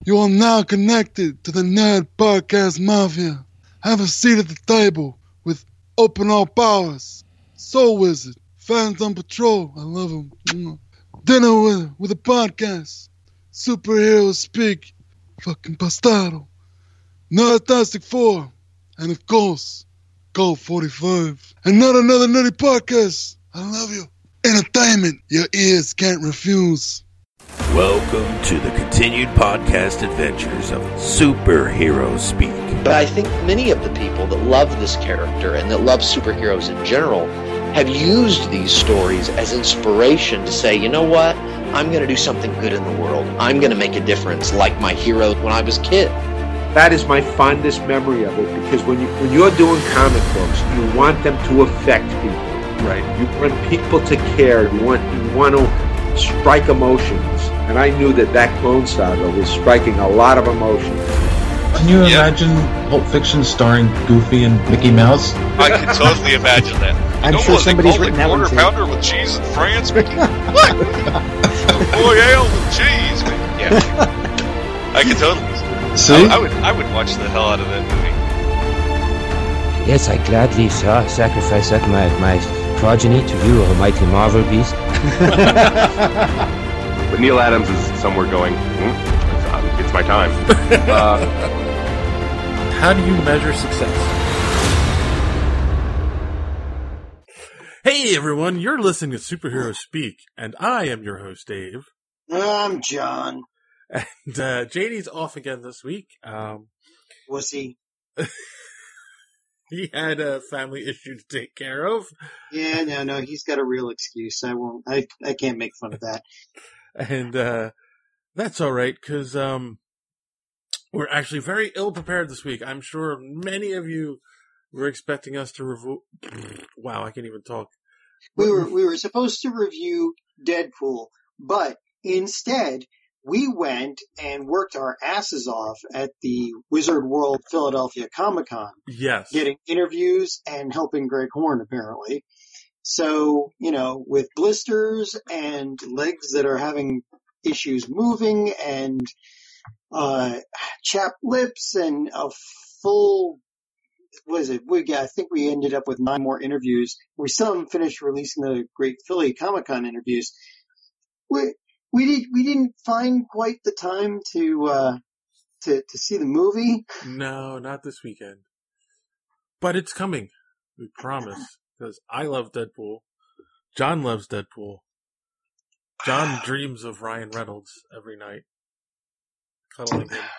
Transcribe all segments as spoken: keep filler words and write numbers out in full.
You are now connected to the Nerd Podcast Mafia. Have a seat at the table with Open All Powers, Soul Wizard, Phantom Patrol, I love him. Dinner with, with a podcast, Superheroes Speak, fucking Bastardo, Nerdtastic four, and of course, Gold forty-five. And not another nutty podcast. I love you. Entertainment your ears can't refuse. Welcome to the continued podcast adventures of Superheroes Speak. But I think many of the people that love this character and that love superheroes in general have used these stories as inspiration to say, you know what, I'm going to do something good in the world. I'm going to make a difference like my hero when I was a kid. That is my fondest memory of it, because when, you, when you're doing comic books, you want them to affect people. Right. You want people to care. You want, you want to strike emotions. And I knew that that Clone Saga was striking a lot of emotions. Can you yeah. imagine Pulp Fiction starring Goofy and Mickey Mouse? I can totally imagine that. I'm no, sure what, somebody's written that quarter one pounder with cheese and France, Mickey? What? Boy, ale with cheese, Mickey. Yeah. I can totally. See? I, I would, I would watch the hell out of that movie. Yes, I gladly saw sacrifice up my my progeny to you, almighty Marvel beast. But Neil Adams is somewhere going, hmm, it's, uh, it's my time. Uh, How do you measure success? Hey everyone, you're listening to Superheroes Speak, and I am your host, Dave. I'm John. And uh, J D's off again this week. Um, Was he? He had a family issue to take care of. Yeah, no, no, he's got a real excuse. I won't, I, I can't make fun of that. And, uh, that's alright, cause, um, we're actually very ill prepared this week. I'm sure many of you were expecting us to review, wow, I can't even talk. We were, we were supposed to review Deadpool, but instead, we went and worked our asses off at the Wizard World Philadelphia Comic Con. Yes. Getting interviews and helping Greg Horn, apparently. So, you know, with blisters and legs that are having issues moving and uh chapped lips and a full, what is it? We got, I think we ended up with nine more interviews. We still haven't finished releasing the Great Philly Comic Con interviews. We we did we didn't find quite the time to uh to to see the movie. No, not this weekend. But it's coming. We promise. Because I love Deadpool. John loves Deadpool. John dreams of Ryan Reynolds every night. Cuddling him.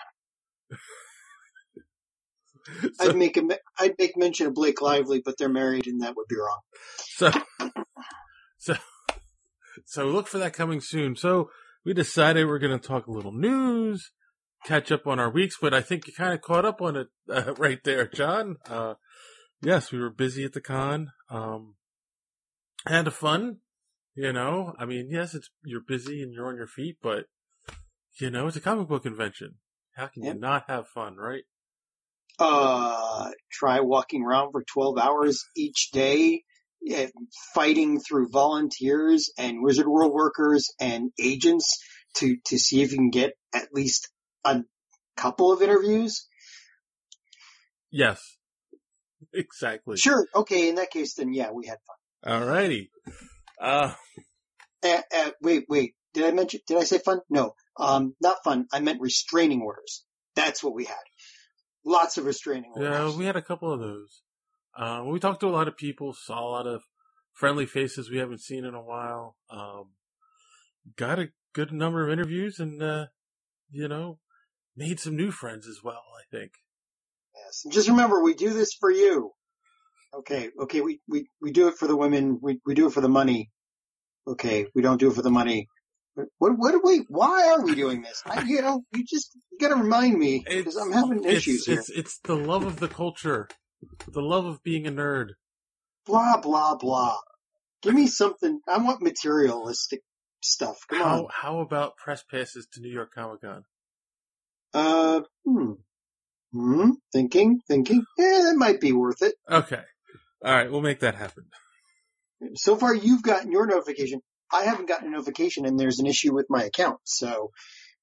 so, I'd make a, I'd make mention of Blake Lively, but they're married and that would be wrong. So, so, so look for that coming soon. So we decided we're going to talk a little news, catch up on our weeks, but I think you kind of caught up on it uh, right there, John. Uh, yes, we were busy at the con. Um, had a fun, you know, I mean, yes, it's, you're busy and you're on your feet, but you know, it's a comic book convention. How can yep. you not have fun, right? Uh, try walking around for twelve hours each day, fighting through volunteers and Wizard World workers and agents to, to see if you can get at least a couple of interviews. Yes. Exactly. Sure. Okay. In that case, then yeah, we had fun. Alrighty. Uh, uh, uh, wait, wait. Did I mention? Did I say fun? No. Um, not fun. I meant restraining orders. That's what we had. Lots of restraining orders. Yeah, we had a couple of those. Uh, we talked to a lot of people, saw a lot of friendly faces we haven't seen in a while. Um, got a good number of interviews, and uh, you know, made some new friends as well. I think. Yes. Just remember, we do this for you. Okay, okay, we, we, we do it for the women, we, we do it for the money. Okay, we don't do it for the money. What, what do we, why are we doing this? I, you know, you just you gotta remind me, because I'm having issues it's, here. It's, it's the love of the culture. The love of being a nerd. Blah, blah, blah. Give me something, I want materialistic stuff. Come how, on. How about press passes to New York Comic Con? Uh, hmm. Hmm, thinking, thinking. Yeah, that might be worth it. Okay. All right, we'll make that happen. So far, you've gotten your notification. I haven't gotten a notification, and there's an issue with my account. So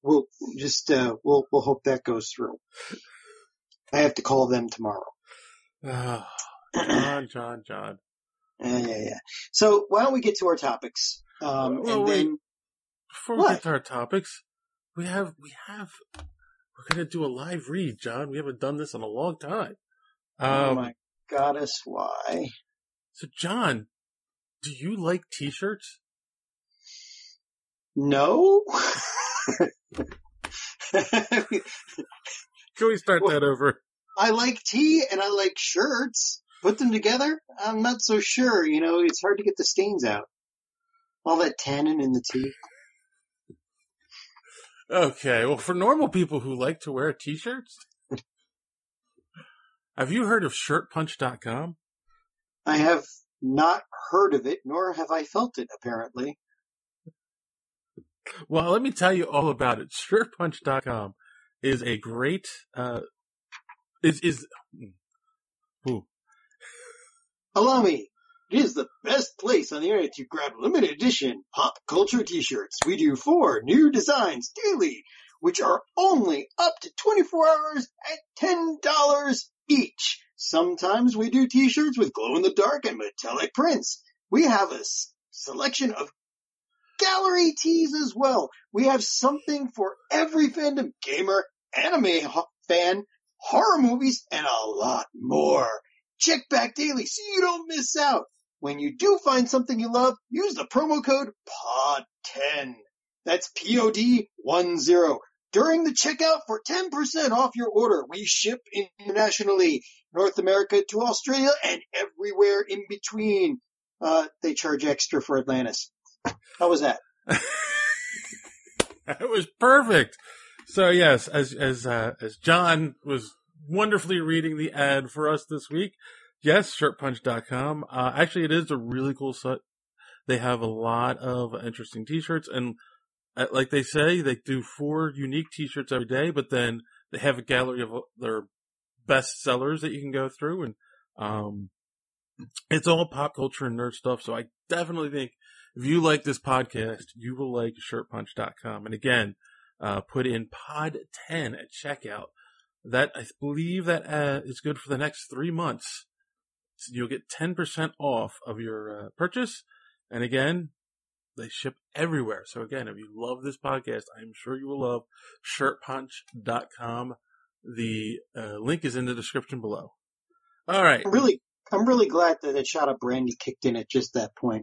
we'll just uh, we'll we'll hope that goes through. I have to call them tomorrow. Oh, John, John, John. Yeah, yeah, yeah. So why don't we get to our topics? Um, well, and wait. then Before what? we get to our topics, we have we have we're gonna do a live read, John. We haven't done this in a long time. Um, oh my goddess, why? So, John, do you like T-shirts? No. Can we start well, that over? I like tea and I like shirts. Put them together, I'm not so sure. You know, it's hard to get the stains out. All that tannin in the tea. Okay, well, for normal people who like to wear T-shirts, have you heard of shirt punch dot com? I have not heard of it, nor have I felt it, apparently. Well, let me tell you all about it. shirt punch dot com is a great, uh, is, is, ooh. Allow me. It is the best place on the internet to grab limited edition pop culture t-shirts. We do four new designs daily, which are only up to twenty-four hours at ten dollars each. Sometimes we do t-shirts with glow-in-the-dark and metallic prints. We have a s- selection of gallery tees as well. We have something for every fandom, gamer, anime ho- fan, horror movies, and a lot more. Check back daily so you don't miss out. When you do find something you love, use the promo code P O D ten. That's P O D ten. During the checkout for ten percent off your order. We ship internationally, North America to Australia and everywhere in between. Uh, they charge extra for Atlantis. How was that? That was perfect. So yes, as as uh, as John was wonderfully reading the ad for us this week, yes, shirt punch dot com. Uh, actually, it is a really cool site. They have a lot of interesting T-shirts, and uh, like they say, they do four unique T-shirts every day. But then they have a gallery of their best sellers that you can go through, and um, it's all pop culture and nerd stuff. So I definitely think if you like this podcast, you will like shirt punch dot com. And again, uh, put in P O D ten at checkout. That, I believe that uh, is good for the next three months. So you'll get ten percent off of your uh, purchase. And again, they ship everywhere. So again, if you love this podcast, I'm sure you will love shirt punch dot com. The uh, link is in the description below. All right. I'm really, I'm really glad that that shot of brandy kicked in at just that point.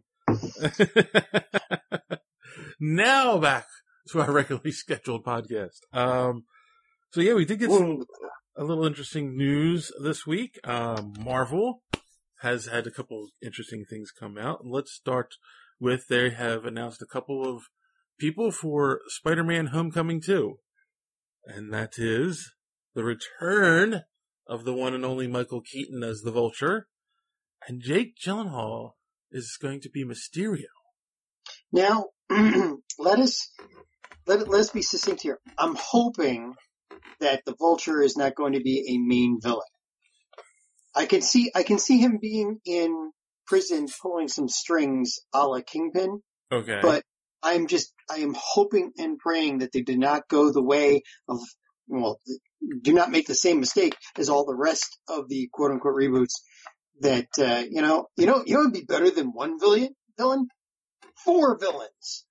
Now back to our regularly scheduled podcast. Um, so yeah, we did get some a little interesting news this week. Um, Marvel has had a couple of interesting things come out. Let's start with they have announced a couple of people for Spider-Man Homecoming two. And that is the return of the one and only Michael Keaton as the Vulture. And Jake Gyllenhaal is going to be Mysterio. Now, let us let let's be succinct here. I'm hoping that the Vulture is not going to be a main villain. I can see I can see him being in prison pulling some strings a la Kingpin. Okay. But I'm just I am hoping and praying that they did not go the way of well do not make the same mistake as all the rest of the quote unquote reboots. That uh, you know you know you know it'd be better than one villain villain four villains.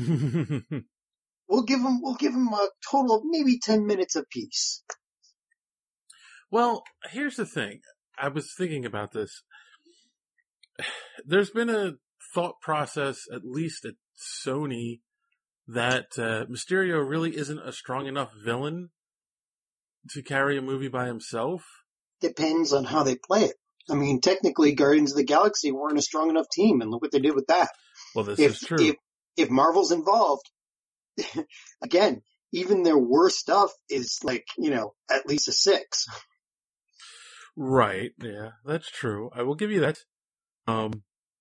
We'll give them, we'll give them a total of maybe ten minutes apiece. Well, here's the thing. I was thinking about this. There's been a thought process, at least at Sony, that uh, Mysterio really isn't a strong enough villain to carry a movie by himself. Depends on how they play it. I mean, technically, Guardians of the Galaxy weren't a strong enough team, and look what they did with that. Well, this if, is true. If, if Marvel's involved, again, even their worst stuff is like, you know, at least a six. Right. Yeah, that's true. I will give you that. Um.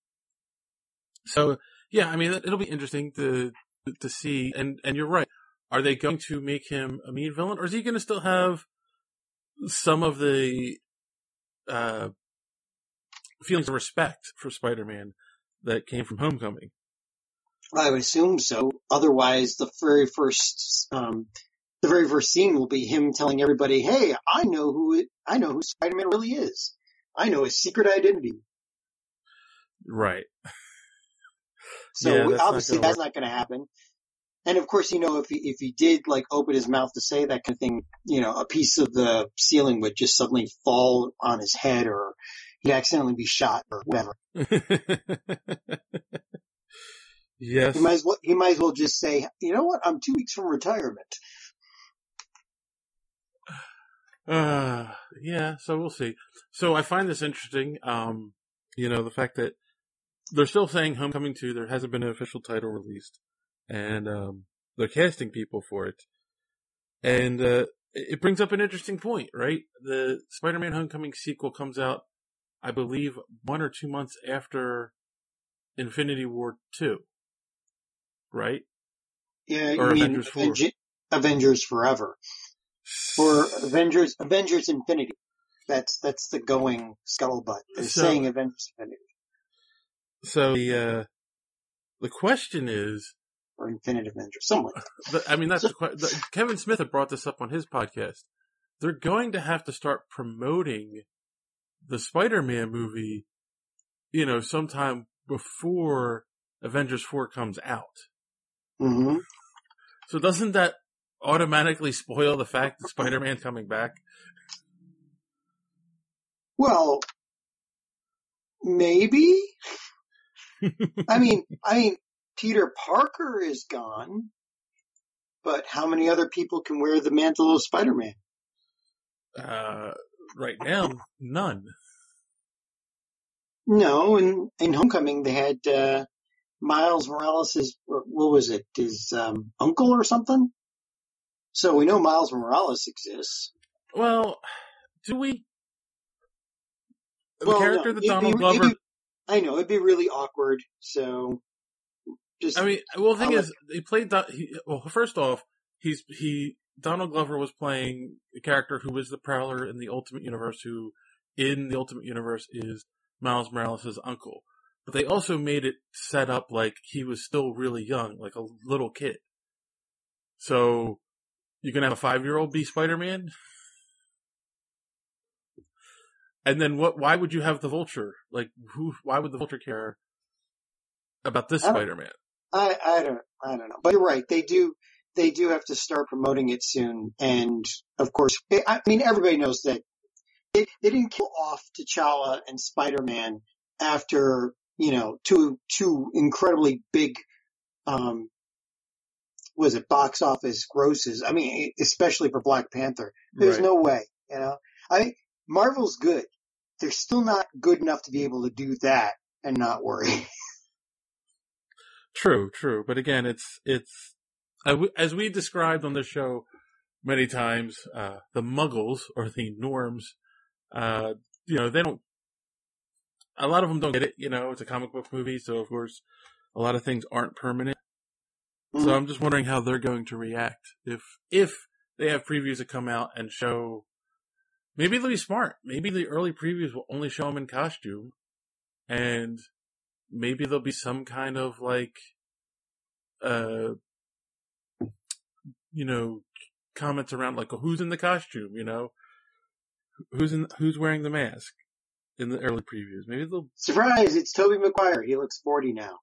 So yeah, I mean, it'll be interesting to to see. And and you're right. Are they going to make him a mean villain, or is he going to still have some of the uh feelings of respect for Spider-Man that came from Homecoming? I would assume so. Otherwise, the very first, um, the very first scene will be him telling everybody, "Hey, I know who it, I know who Spider-Man really is. I know his secret identity." Right. So Yeah, that's obviously not gonna that's not going to happen. And of course, you know, if he if he did like open his mouth to say that kind of thing, you know, a piece of the ceiling would just suddenly fall on his head, or he'd accidentally be shot, or whatever. Yes. He might as well. He might as well just say, "You know what? I'm two weeks from retirement." Uh, yeah. So we'll see. So I find this interesting. Um, you know, the fact that they're still saying Homecoming two. There hasn't been an official title released, and um, they're casting people for it. And uh, it brings up an interesting point, right? The Spider-Man Homecoming sequel comes out, I believe, one or two months after Infinity War two. Right? Yeah, or you mean Avengers four. Aven- Avengers Forever, or Avengers Avengers Infinity. That's that's the going scuttlebutt. They're So- saying Avengers Infinity So the uh, the question is, or Infinite Avengers, something like that. the, I mean, that's the, que- the Kevin Smith had brought this up on his podcast. They're going to have to start promoting the Spider-Man movie, you know, sometime before Avengers four comes out. Mm-hmm. So doesn't that automatically spoil the fact that Spider-Man coming back? Well, maybe. I mean, I mean, Peter Parker is gone, but how many other people can wear the mantle of Spider-Man? Uh, right now, none. No, in in Homecoming they had uh, Miles Morales' what was it? His um, uncle or something. So we know Miles Morales exists. Well, do we? The Well, character no, that it'd Donald be- Glover. it'd be- I know it'd be really awkward. So, just I mean, well, the thing I'll is, he played. Don- he, well, first off, he's he. Donald Glover was playing a character who was the Prowler in the Ultimate Universe, who in the Ultimate Universe is Miles Morales' uncle. But they also made it set up like he was still really young, like a little kid. So you can have a five-year-old be Spider-Man. And then what? Why would you have the Vulture? Like, who? Why would the Vulture care about this I don't- Spider-Man? I, I don't I don't know. But you're right. They do they do have to start promoting it soon. And of course, I mean everybody knows that they, they didn't kill off T'Challa and Spider-Man after, you know, two two incredibly big um was it box office grosses. I mean, especially for Black Panther. There's Right. no way, you know. I mean, Marvel's good. They're still not good enough to be able to do that and not worry. True, true. But again, it's, it's, as we described on the show many times, uh, the muggles or the norms, uh, you know, they don't, a lot of them don't get it, you know, it's a comic book movie. So of course, a lot of things aren't permanent. So I'm just wondering how they're going to react if, if they have previews that come out and show, maybe they'll be smart. Maybe the early previews will only show them in costume, and maybe there'll be some kind of like, uh, you know, comments around like, who's in the costume, you know, who's in, who's wearing the mask in the early previews. Maybe they'll. Surprise! It's Tobey Maguire. He looks forty now.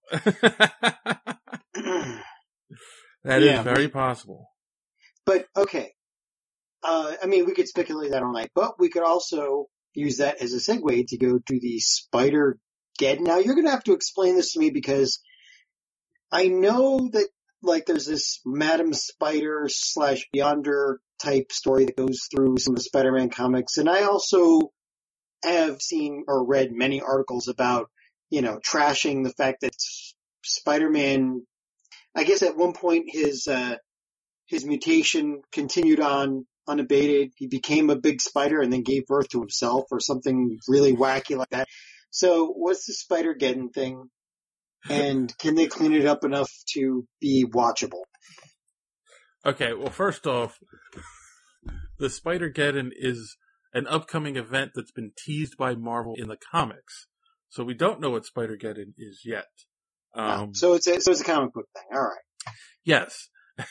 That is Yeah, very but- possible. But okay, uh, I mean, we could speculate that all night, but we could also use that as a segue to go to the Spider-Geddon. Now, you're going to have to explain this to me because I know that, like, there's this Madam Spider slash Beyonder type story that goes through some of the Spider-Man comics, and I also have seen or read many articles about, you know, trashing the fact that Spider-Man, I guess at one point his, uh, his mutation continued on unabated. He became a big spider and then gave birth to himself or something really wacky like that. So what's the Spider-Geddon thing? And can they clean it up enough to be watchable? Okay, well, first off, the Spider-Geddon is an upcoming event that's been teased by Marvel in the comics. So we don't know what Spider-Geddon is yet. Um, oh, so it's a, so it's a comic book thing. All right. Yes.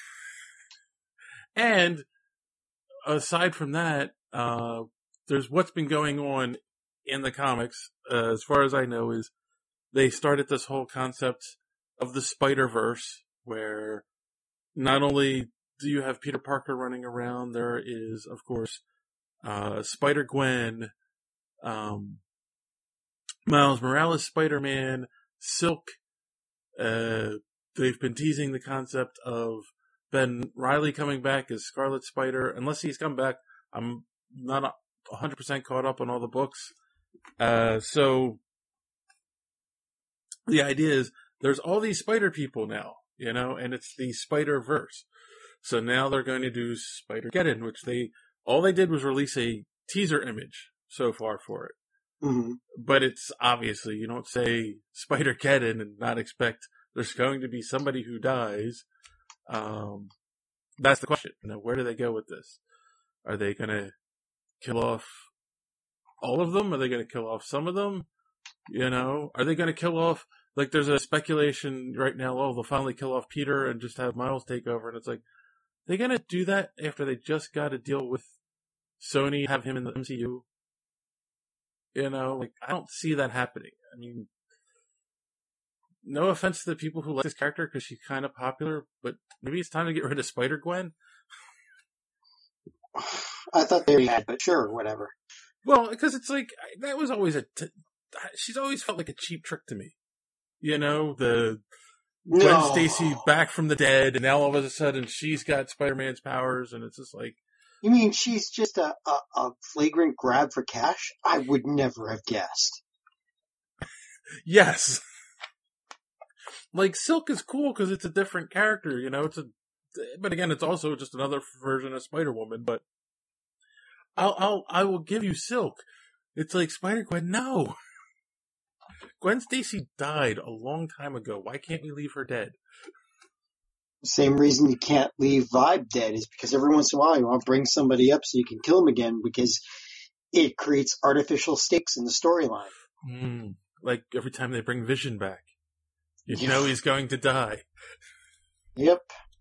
And aside from that, uh, there's what's been going on in the comics, uh, as far as I know, is they started this whole concept of the Spider-Verse, where not only do you have Peter Parker running around, there is, of course, uh, Spider-Gwen, um, Miles Morales Spider-Man, Silk. Uh, they've been teasing the concept of Ben Reilly coming back as Scarlet Spider. Unless he's come back, I'm not one hundred percent caught up on all the books. Uh, so the idea is there's all these spider people now, you know, and it's the Spider-Verse. So now they're going to do Spider-Geddon, which they, all they did was release a teaser image so far for it. Mm-hmm. But it's obviously, you don't say Spider-Geddon and not expect there's going to be somebody who dies. Um, that's the question. You know, where do they go with this? Are they going to kill off all of them? Are they going to kill off some of them? You know, are they going to kill off, like there's a speculation right now, oh, they'll finally kill off Peter and just have Miles take over. And it's like, they're going to do that after they just got to deal with Sony, have him in the M C U? You know, like, I don't see that happening. I mean, no offense to the people who like this character because she's kind of popular, but maybe it's time to get rid of Spider-Gwen. I thought they had, but sure, whatever. Well, because it's like, that was always a, t- she's always felt like a cheap trick to me. You know, the No. Gwen Stacy back from the dead, and now all of a sudden she's got Spider-Man's powers, and it's just like, You mean she's just a, a, a flagrant grab for cash? I would never have guessed. yes. Like, Silk is cool because it's a different character, you know, it's a, but again, it's also just another version of Spider-Woman, but I'll, I'll, I will give you Silk. It's like Spider-Gwen, no. Gwen Stacy died a long time ago. Why can't we leave her dead? Same reason you can't leave Vibe dead is because every once in a while you want to bring somebody up so you can kill them again because it creates artificial stakes in the storyline. Mm, like every time they bring Vision back. You Yeah. know he's going to die. Yep.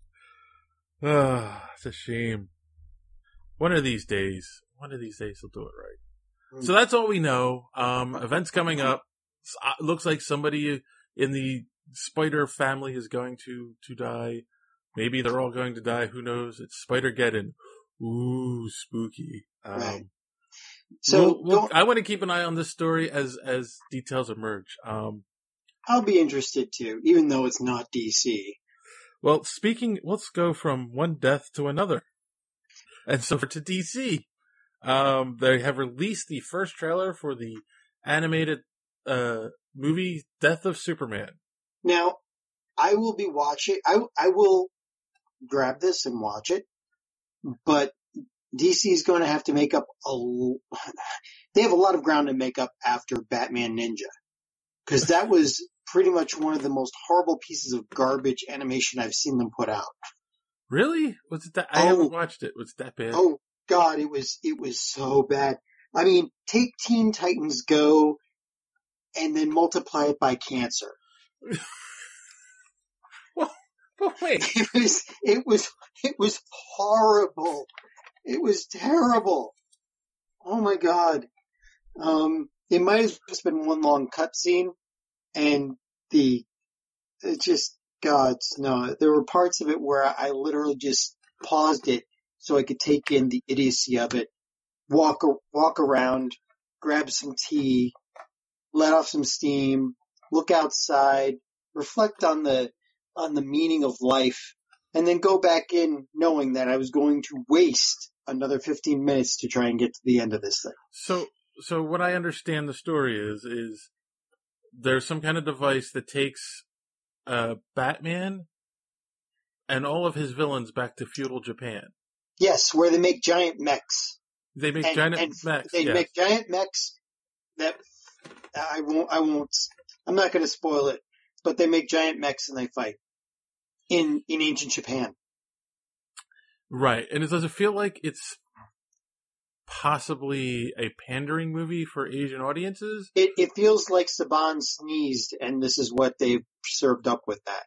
Ah, it's a shame. One of these days, one of these days he'll do it right. Mm. So that's all we know. Um, events coming up. S- uh, looks like somebody in the Spider family is going to, to die. Maybe they're all going to die. Who knows? It's Spider-Geddon. Ooh, spooky. Um, Right. So we'll- we'll- don't- I want to keep an eye on this story as, as details emerge. Um, I'll be interested too, even though it's not D C. Well, speaking, let's go from one death to another. And so for to D C, um, they have released the first trailer for the animated, uh, movie Death of Superman. Now, I will be watching, I, I will grab this and watch it, but D C is going to have to make up a, l- they have a lot of ground to make up after Batman Ninja. Cause that was pretty much one of the most horrible pieces of garbage animation I've seen them put out. Really? Was it that? I Oh. haven't watched it. Was it that bad? Oh God, it was, it was so bad. I mean, take Teen Titans Go and then multiply it by cancer. well, well, wait. It was, it was, it was horrible. It was terrible. Oh my God. Um, it might have just been one long cutscene and the, it just, God, no, there were parts of it where I literally just paused it so I could take in the idiocy of it, walk, walk around, grab some tea, let off some steam, look outside, reflect on the, on the meaning of life, and then go back in knowing that I was going to waste another fifteen minutes to try and get to the end of this thing. So, so what I understand the story is, is there's some kind of device that takes, uh, Batman and all of his villains back to feudal Japan. Yes, where they make giant mechs. They make And- giant and mechs. They yes. make giant mechs that I won't, I won't, I'm not going to spoil it, but they make giant mechs and they fight in, in ancient Japan. Right. And it does it feel like it's possibly a pandering movie for Asian audiences? It, it feels like Saban sneezed and this is what they've served up with that.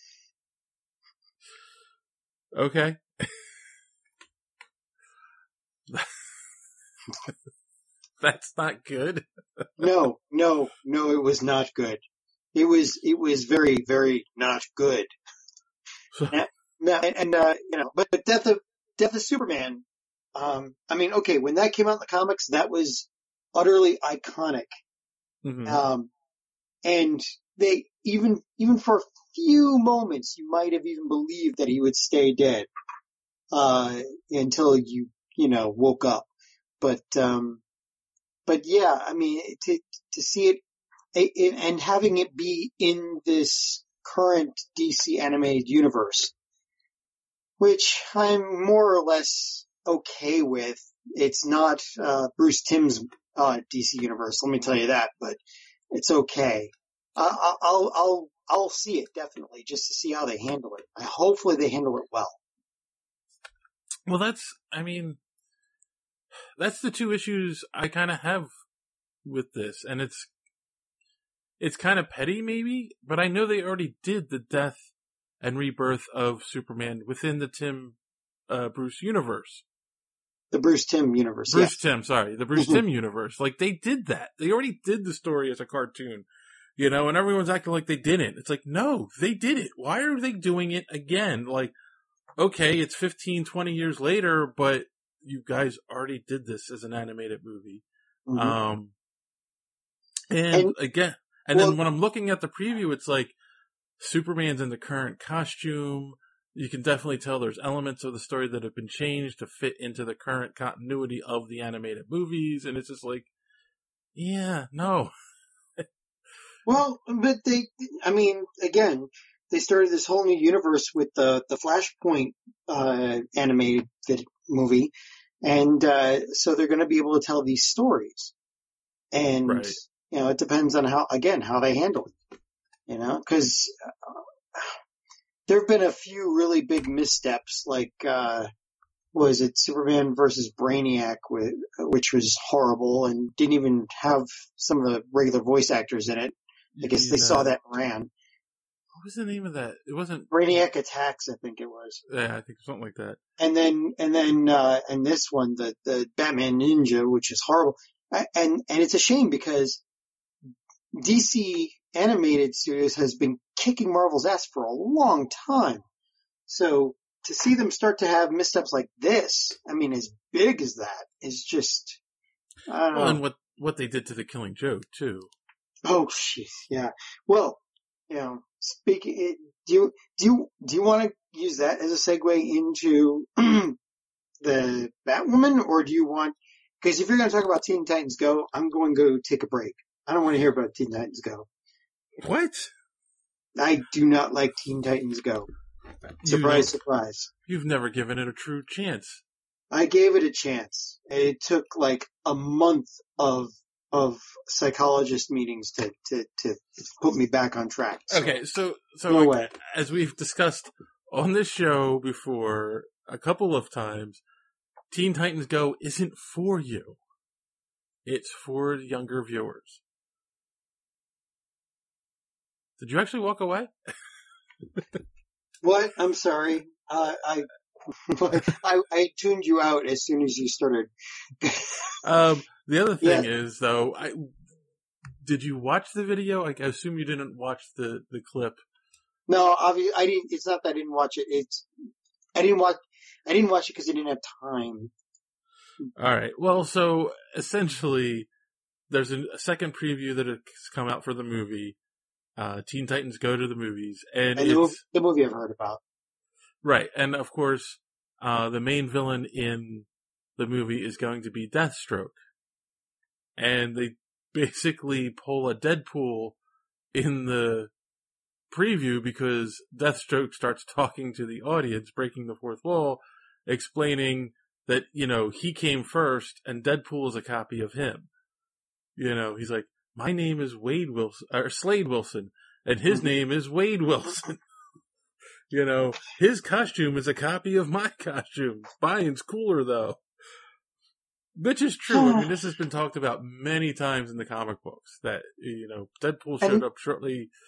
Okay. That's not good. no, no, no, it was not good. It was, it was very, very not good. and, and uh, you know, but, but Death of, Death of Superman, um, I mean, okay, when that came out in the comics, that was utterly iconic. Mm-hmm. Um, and they, even, even for a few moments, you might have even believed that he would stay dead, uh, until you, you know, woke up. But, um, but yeah, I mean, to, to see it, it, and having it be in this current D C animated universe, which I'm more or less okay with. It's not, uh, Bruce Timm's, uh, D C universe, let me tell you that, but it's okay. Uh, I'll, I'll, I'll see it definitely just to see how they handle it. Hopefully they handle it well. Well, that's, I mean, that's the two issues I kind of have with this, and it's, it's kind of petty maybe, but I know they already did the death and rebirth of Superman within the Tim, uh, Bruce universe. The Bruce Timm universe, Bruce yes. Timm, sorry, the Bruce Timm universe. Like, they did that. They already did the story as a cartoon, you know, and everyone's acting like they didn't. It's like, no, they did it. Why are they doing it again? Like, okay, it's fifteen, twenty years later, but you guys already did this as an animated movie. Mm-hmm. Um, and, and again, and well, then when I'm looking at the preview, it's like Superman's in the current costume. You can definitely tell there's elements of the story that have been changed to fit into the current continuity of the animated movies. And it's just like, yeah, no. Well, but they, I mean, again, they started this whole new universe with the, the Flashpoint, uh, animated movie. And, uh, so they're going to be able to tell these stories. And, right. you know, it depends on how, again, how they handle it, you know, cause, uh, there have been a few really big missteps, like, uh, was it Superman versus Brainiac, with, which was horrible and didn't even have some of the regular voice actors in it. I guess they saw that and ran. What was the name of that? It wasn't Brainiac Attacks, I think it was. Yeah, I think something like that. And then, and then, uh, and this one, the, the Batman Ninja, which is horrible. And, and it's a shame because D C Animated Studios has been kicking Marvel's ass for a long time. So to see them start to have missteps like this, I mean, as big as that, is just, I don't well, know. And what, what they did to the Killing Joke, too. Oh, jeez, yeah. Well, you know, speaking, do you, do you, do you want to use that as a segue into the Batwoman, or do you want, because if you're going to talk about Teen Titans Go, I'm going to go take a break. I don't want to hear about Teen Titans Go. What? I do not like Teen Titans Go. Surprise, surprise. You've never given it a true chance. I gave it a chance. It took like a month of of psychologist meetings to, to, to put me back on track. So. Okay, so, so no like, way. As we've discussed on this show before a couple of times, Teen Titans Go isn't for you. It's for younger viewers. Did you actually walk away? What? I'm sorry. Uh, I, I, I tuned you out as soon as you started. um, the other thing yeah. is, though, I, did you watch the video? I assume you didn't watch the, the clip. No, obviously, I didn't, it's not that I didn't watch it. It's, I didn't watch, I didn't watch it because I didn't have time. Alright. Well, so, essentially, there's a, a second preview that has come out for the movie. Uh, Teen Titans Go to the movies. And, and it's, the, movie, the movie I've heard about. Right. And of course, uh, the main villain in the movie is going to be Deathstroke. And they basically pull a Deadpool in the preview because Deathstroke starts talking to the audience, breaking the fourth wall, explaining that, you know, he came first and Deadpool is a copy of him. You know, he's like, my name is Wade Wilson, or Slade Wilson, and his mm-hmm. name is Wade Wilson. You know, his costume is a copy of my costume. Mine's cooler, though. Which is true. I mean, this has been talked about many times in the comic books, that, you know, Deadpool showed and, up shortly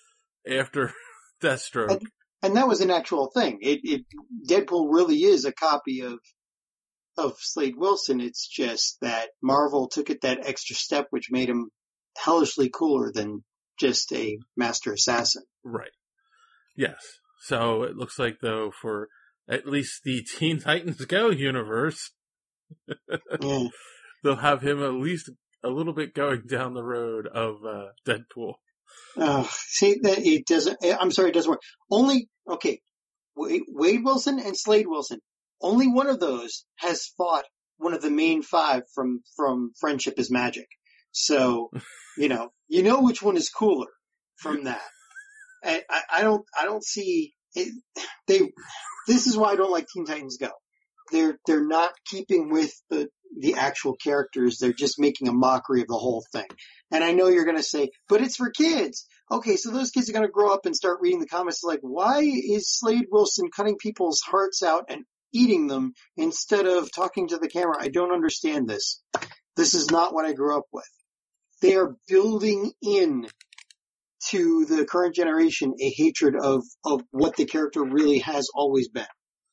after Deathstroke. And, and that was an actual thing. It, it Deadpool really is a copy of of Slade Wilson. It's just that Marvel took it that extra step, which made him hellishly cooler than just a master assassin. Right. Yes. So it looks like, though, for at least the Teen Titans Go universe, yeah. they'll have him at least a little bit going down the road of uh, Deadpool. Uh, see, that it doesn't. I'm sorry, it doesn't work. Only okay. Wade, Wade Wilson and Slade Wilson. Only one of those has fought one of the main five from from Friendship is Magic. So, you know, you know which one is cooler from that. I, I, I don't. I don't see it, they. This is why I don't like Teen Titans Go. They're they're not keeping with the the actual characters. They're just making a mockery of the whole thing. And I know you're going to say, but it's for kids. Okay, so those kids are going to grow up and start reading the comics like, why is Slade Wilson cutting people's hearts out and eating them instead of talking to the camera? I don't understand this. This is not what I grew up with. They are building in to the current generation a hatred of, of what the character really has always been.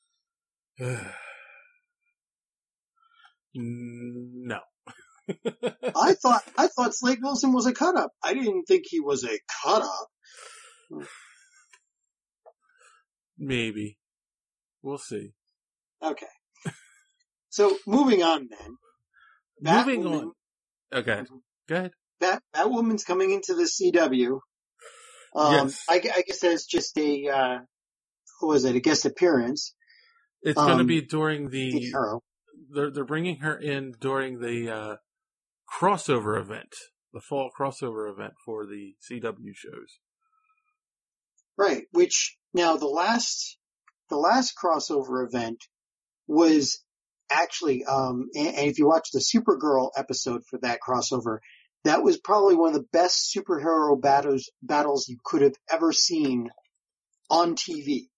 No. I thought I thought Slade Wilson was a cut up. I didn't think he was a cut up. Maybe. We'll see. Okay. So moving on then. Moving Batwoman, on. Okay. Go ahead. That Batwoman's coming into the C W. Um, yes. I, I guess that's just a uh, what was it? A guest appearance. It's um, going to be during the. Arrow. They're they're bringing her in during the uh, crossover event, the fall crossover event for the C W shows. Right. Which now the last the last crossover event was actually, um, and, and if you watch the Supergirl episode for that crossover, that was probably one of the best superhero battles battles you could have ever seen on T V.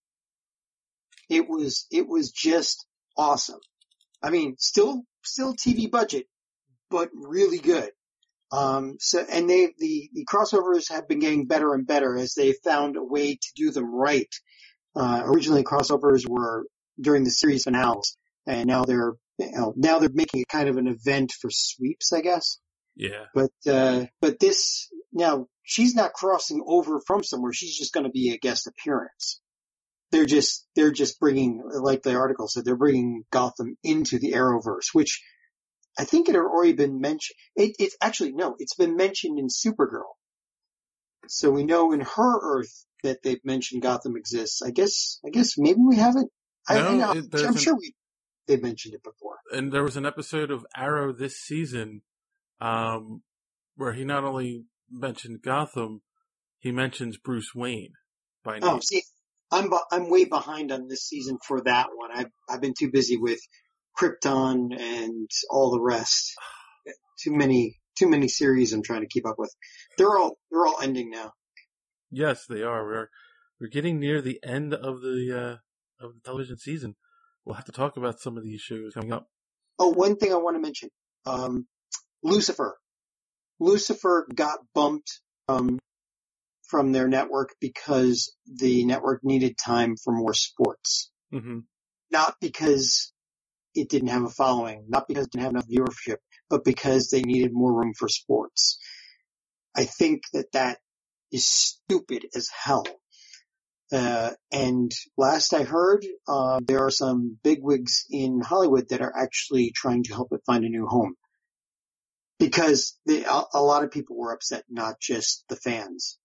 It was it was just awesome. I mean, still, still T V budget, but really good. Um, so, and they, the, the crossovers have been getting better and better as they found a way to do them right. Uh, originally crossovers were during the series finales, and now they're, you know, now they're making it kind of an event for sweeps, I guess. Yeah. But, uh, but this, now, she's not crossing over from somewhere, she's just gonna be a guest appearance. They're just, they're just bringing, like the article said, they're bringing Gotham into the Arrowverse, which I think it had already been mentioned. It, it's actually, no, it's been mentioned in Supergirl. So we know in her Earth that they've mentioned Gotham exists. I guess, I guess maybe we haven't. I, No, I know, it- I'm an- sure we, they've mentioned it before. And there was an episode of Arrow this season, um, where he not only mentioned Gotham, he mentions Bruce Wayne by name. Oh, see, I'm, be- I'm way behind on this season for that one. I've, I've been too busy with Krypton and all the rest. Too many, too many series I'm trying to keep up with. They're all, they're all ending now. Yes, they are. We're we're getting near the end of the uh, of the television season. We'll have to talk about some of these shows coming up. Oh, one thing I want to mention. Um, Lucifer. Lucifer got bumped, um, from their network because the network needed time for more sports. Mm-hmm. Not because it didn't have a following, not because it didn't have enough viewership, but because they needed more room for sports. I think that that is stupid as hell. Uh, and last I heard, uh, there are some bigwigs in Hollywood that are actually trying to help it find a new home. Because they, a, a lot of people were upset, not just the fans.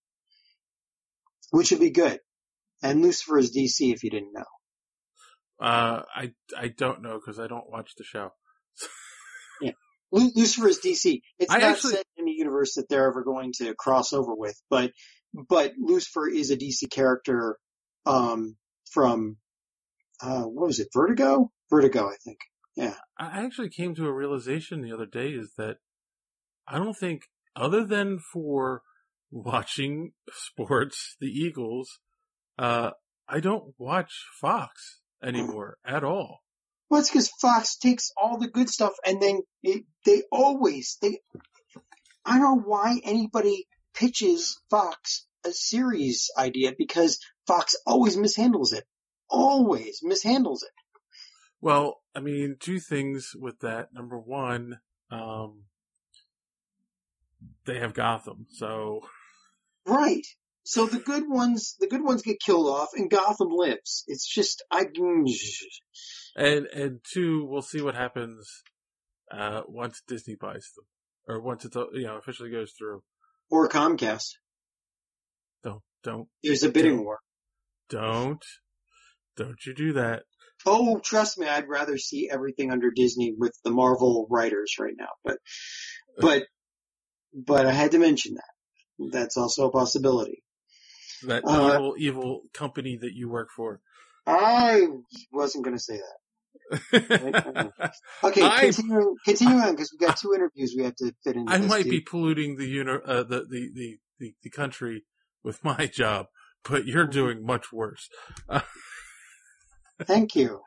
Which would be good. And Lucifer is D C if you didn't know. Uh, I I don't know because I don't watch the show. Yeah. Lu- Lucifer is D C. It's I not actually- set in the universe that they're ever going to cross over with, but, but Lucifer is a D C character, um, from, uh, what was it? Vertigo? Vertigo, I think. Yeah. I actually came to a realization the other day is that I don't think, other than for watching sports, the Eagles, uh, I don't watch Fox anymore at all. Well, it's because Fox takes all the good stuff and then it, they always, they, I don't know why anybody pitches Fox a series idea because Fox always mishandles it. Always mishandles it. Well, I mean, two things with that. Number one, um, they have Gotham, so right. So the good ones, the good ones get killed off, and Gotham lives. It's just I. And and two, we'll see what happens uh, once Disney buys them, or once it you know officially goes through. Or Comcast. Don't don't. There's a bidding don't, war. Don't don't you do that? Oh, trust me, I'd rather see everything under Disney with the Marvel writers right now. But, but, but I had to mention that. That's also a possibility. That uh, evil, evil company that you work for. I wasn't going to say that. Okay, I, continue, continue on because we got two interviews we have to fit in. I might dude. be polluting the, uni- uh, the, the, the, the, the country with my job, but you're doing much worse. Uh, Thank you.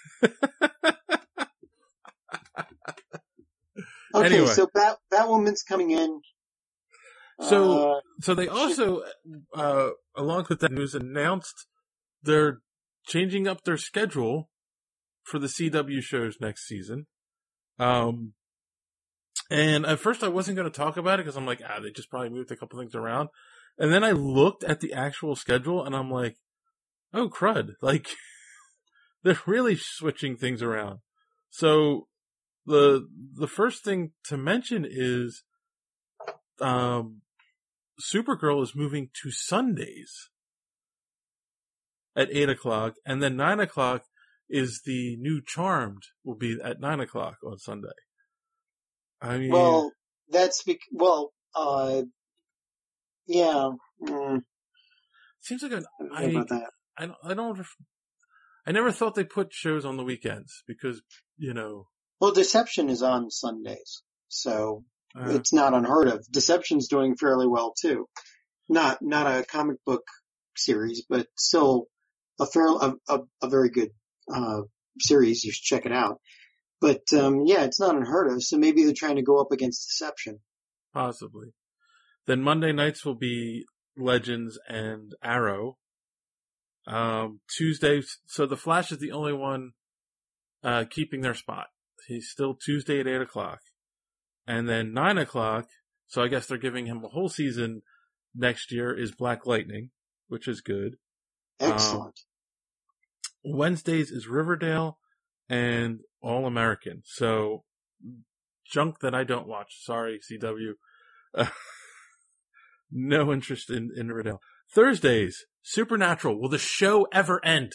Okay, anyway. so Bat, Batwoman's coming in. So, uh, so they also, uh, along with that news, announced they're changing up their schedule for the C W shows next season. Um, and at first I wasn't going to talk about it because I'm like, ah, they just probably moved a couple things around. And then I looked at the actual schedule and I'm like, oh crud, like, they're really switching things around. So the the first thing to mention is um, Supergirl is moving to Sundays at eight o'clock, and then nine o'clock is the new Charmed will be at nine o'clock on Sunday. I mean, well, that's bec- well, uh, yeah. Mm, seems like an I don't know about that. I don't. I don't. I never thought they put shows on the weekends because, you know. Well, Deception is on Sundays, so uh, it's not unheard of. Deception's doing fairly well too. Not not a comic book series, but still a fair a, a, a very good uh, series. You should check it out. But um, yeah, it's not unheard of. So maybe they're trying to go up against Deception. Possibly. Then Monday nights will be Legends and Arrow. Um, Tuesday, so the Flash is the only one, uh, keeping their spot. He's still Tuesday at eight o'clock. And then nine o'clock, so I guess they're giving him a whole season next year, is Black Lightning, which is good. Excellent. Um, Wednesdays is Riverdale and All American. So, junk that I don't watch. Sorry, C W. Uh, no interest in, in Riverdale. Thursdays, Supernatural. Will the show ever end?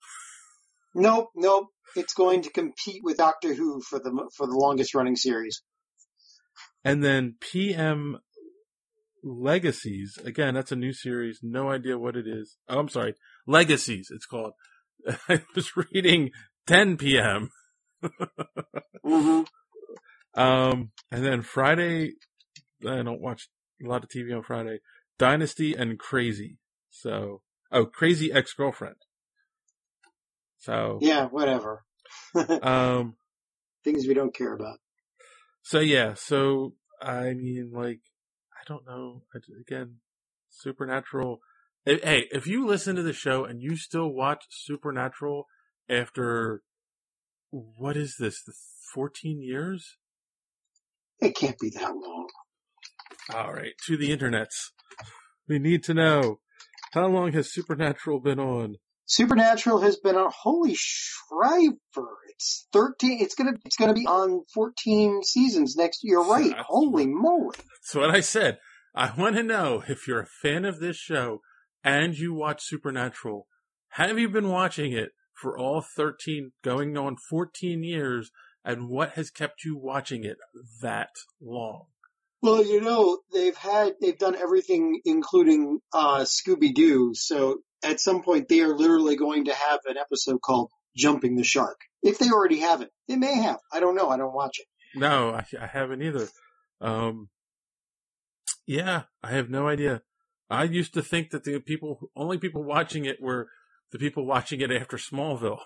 Nope, nope. It's going to compete with Doctor Who for the for the longest running series. And then P M Legacies. Again, that's a new series. No idea what it is. Oh, I'm sorry. Legacies, it's called. I was reading ten p.m. mm-hmm. Um, and then Friday, I don't watch a lot of T V on Friday. Dynasty and Crazy. So, oh, Crazy Ex-Girlfriend. So. Yeah, whatever. um, Things we don't care about. So yeah, so, I mean, like, I don't know. Again, Supernatural. Hey, if you listen to the show and you still watch Supernatural after, what is this, the fourteen years? It can't be that long. All right, to the internets. We need to know, how long has Supernatural been on? Supernatural has been on. Holy Shriver! It's thirteen. It's gonna. It's gonna be on fourteen seasons next year. Right? That's Holy moly! That's what I said. I want to know if you're a fan of this show and you watch Supernatural. Have you been watching it for all thirteen, going on fourteen years, and what has kept you watching it that long? Well, you know, they've had, they've done everything, including, uh, Scooby-Doo. So at some point they are literally going to have an episode called Jumping the Shark. If they already have it. They may have. I don't know. I don't watch it. No, I, I haven't either. Um, yeah, I have no idea. I used to think that the people, only people watching it were the people watching it after Smallville.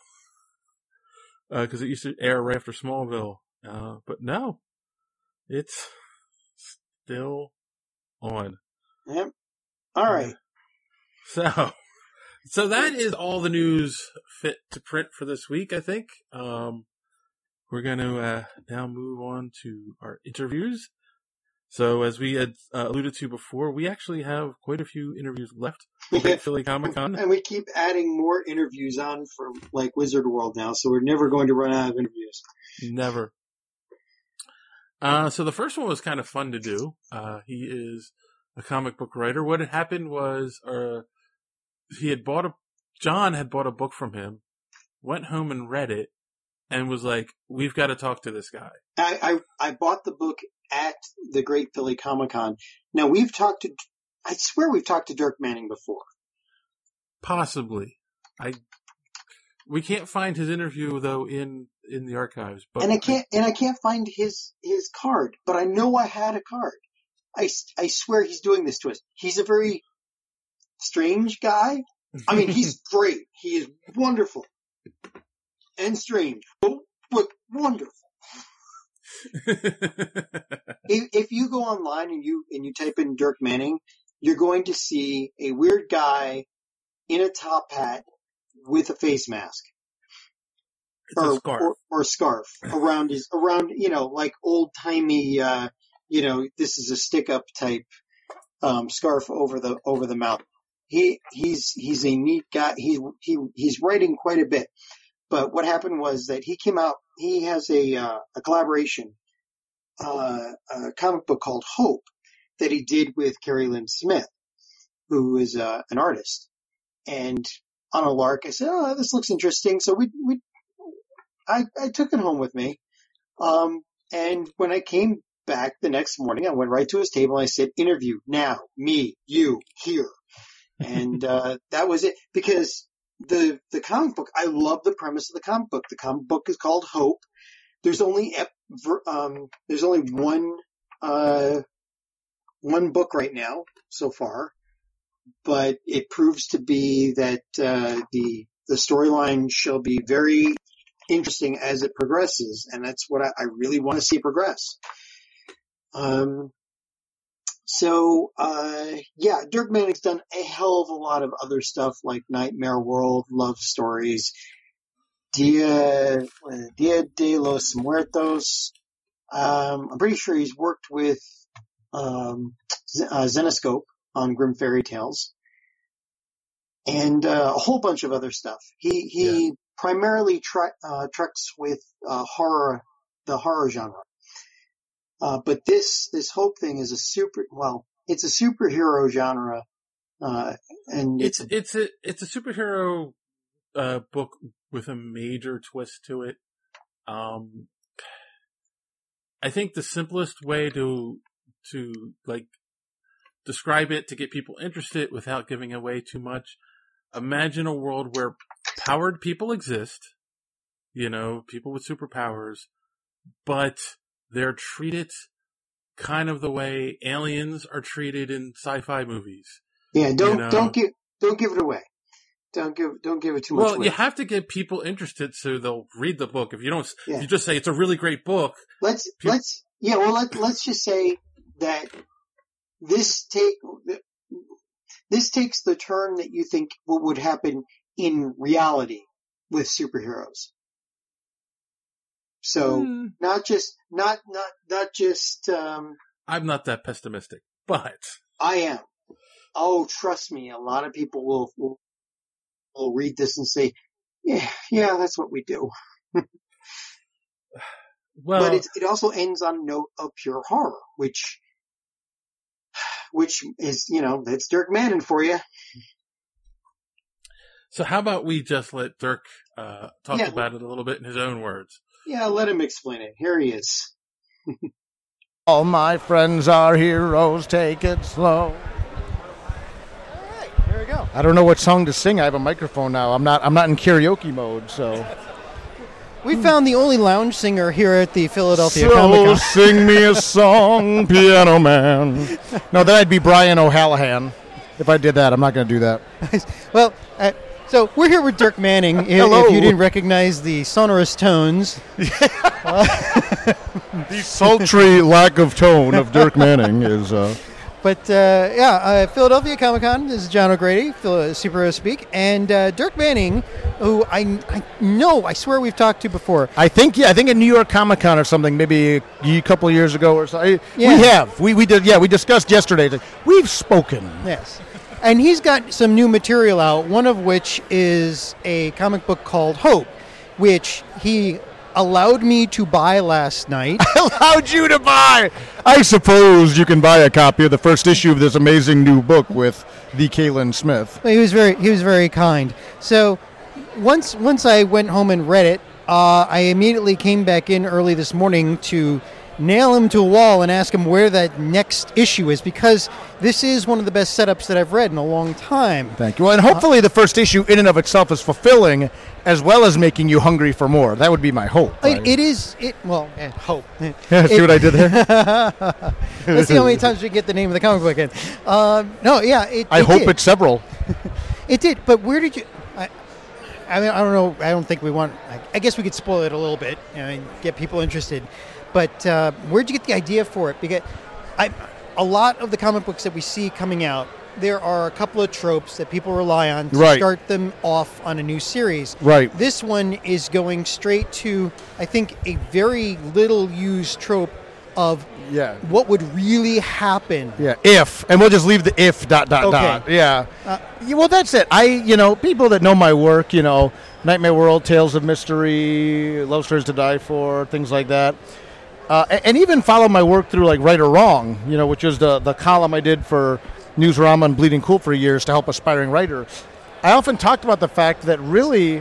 Uh, cause it used to air right after Smallville. Uh, but no, it's still on. Yep. All right. So, so that is all the news fit to print for this week, I think. Um, we're going to uh, now move on to our interviews. So, as we had uh, alluded to before, we actually have quite a few interviews left at Philly Comic Con. And we keep adding more interviews on from like Wizard World now, so we're never going to run out of interviews. Never. Uh, so the first one was kind of fun to do. Uh, he is a comic book writer. What had happened was, uh, he had bought a, John had bought a book from him, went home and read it, and was like, we've got to talk to this guy. I, I, I bought the book at the Great Philly Comic Con. Now we've talked to, I swear we've talked to Dirk Manning before. Possibly. I, we can't find his interview though in, in the archives, but and I can't, and I can't find his, his card, but I know I had a card. I, I swear he's doing this to us. He's a very strange guy. I mean, he's great. He is wonderful and strange, but, but wonderful. if, if you go online and you and you type in Dirk Manning, you're going to see a weird guy in a top hat with a face mask, it's or, a scarf, or, or scarf around his around you know like old timey uh, you know this is a stick up type um, scarf over the over the mouth. He he's he's a neat guy. He he he's writing quite a bit. But what happened was that he came out. He has a uh, a collaboration, uh, a comic book called Hope that he did with Carrie Lynn Smith, who is uh, an artist. And on a lark, I said, "Oh, this looks interesting." So we we I I took it home with me. Um, and when I came back the next morning, I went right to his table and I said, "Interview now, me, you, here." And uh, that was it, because the the comic book, I love the premise of the comic book. The comic book is called Hope. There's only um there's only one uh one book right now so far, but it proves to be that uh, the the storyline shall be very interesting as it progresses, and that's what I, I really want to see progress. Um. So, uh, yeah, Dirk Manning's done a hell of a lot of other stuff like Nightmare World, Love Stories, Dia, Dia de los Muertos. Um, I'm pretty sure he's worked with, um, uh, Zenescope on Grim Fairy Tales. And, uh, a whole bunch of other stuff. He, he yeah. primarily tre- uh, treks with, uh, horror, the horror genre. Uh, but this, this Hope thing is a super, well, it's a superhero genre, uh, and it's, it's, it's a, it's a superhero, uh, book with a major twist to it. Um, I think the simplest way to, to, like, describe it to get people interested without giving away too much, imagine a world where powered people exist, you know, people with superpowers, but they're treated kind of the way aliens are treated in sci-fi movies. Yeah, don't you know? don't give don't give it away. Don't give don't give it too much well, away. You have to get people interested so they'll read the book. If you don't, yeah. if you just say it's a really great book. Let's people, let's yeah. Well, let let's just say that this take this takes the turn that you think what would happen in reality with superheroes. So hmm. not just not not not just. Um, I'm not that pessimistic, but I am. Oh, trust me, a lot of people will will, will read this and say, "Yeah, yeah, that's what we do." Well, but it's, it also ends on a note of pure horror, which which is you know that's Dirk Manning for you. So how about we just let Dirk uh, talk yeah. about it a little bit in his own words? Yeah, let him explain it. Here he is. All my friends are heroes, take it slow. All right, here we go. I don't know what song to sing. I have a microphone now. I'm not I'm not in karaoke mode, so. We found the only lounge singer here at the Philadelphia so Comic Con. Sing me a song, Piano Man. No, then I'd be Brian O'Hallahan. If I did that, I'm not going to do that. Well, uh, so we're here with Dirk Manning. Hello. If you didn't recognize the sonorous tones. uh, the sultry lack of tone of Dirk Manning is... Uh... But, uh, yeah, uh, Philadelphia Comic-Con, this is John O'Grady, Phil- Superhero Speak, and uh, Dirk Manning, who I, I know, I swear we've talked to before. I think, yeah, I think at New York Comic-Con or something, maybe a couple of years ago or so. Yeah. We have. We we did. Yeah, we discussed yesterday. We've spoken. Yes. And he's got some new material out, one of which is a comic book called Hope, which he allowed me to buy last night. Allowed you to buy? I suppose you can buy a copy of the first issue of this amazing new book with the Kalen Smith. Well, he was very he was very kind. So once once I went home and read it, uh, I immediately came back in early this morning to nail him to a wall and ask him where that next issue is, because this is one of the best setups that I've read in a long time. Thank you. Well, and hopefully uh, the first issue in and of itself is fulfilling as well as making you hungry for more. That would be my hope. It, right? it is, it well, eh, hope. Yeah, see it, what I did there? Let's see how many times we get the name of the comic book in. Um, no, yeah. It, I it hope did. it's several. It did, but where did you... I, I mean, I don't know. I don't think we want... I, I guess we could spoil it a little bit, you know, and get people interested. But uh, where'd you get the idea for it? Because I, a lot of the comic books that we see coming out, there are a couple of tropes that people rely on to right. start them off on a new series. Right. This one is going straight to, I think, a very little used trope of yeah. what would really happen. Yeah, if. And we'll just leave the if dot, dot, okay. dot. Yeah. Uh, yeah. Well, that's it. I, you know, people that know my work, you know, Nightmare World, Tales of Mystery, Love Stories to Die For, things like that. Uh, and even follow my work through, like, Right or Wrong, you know, which is the, the column I did for Newsarama and Bleeding Cool for years to help aspiring writers. I often talked about the fact that really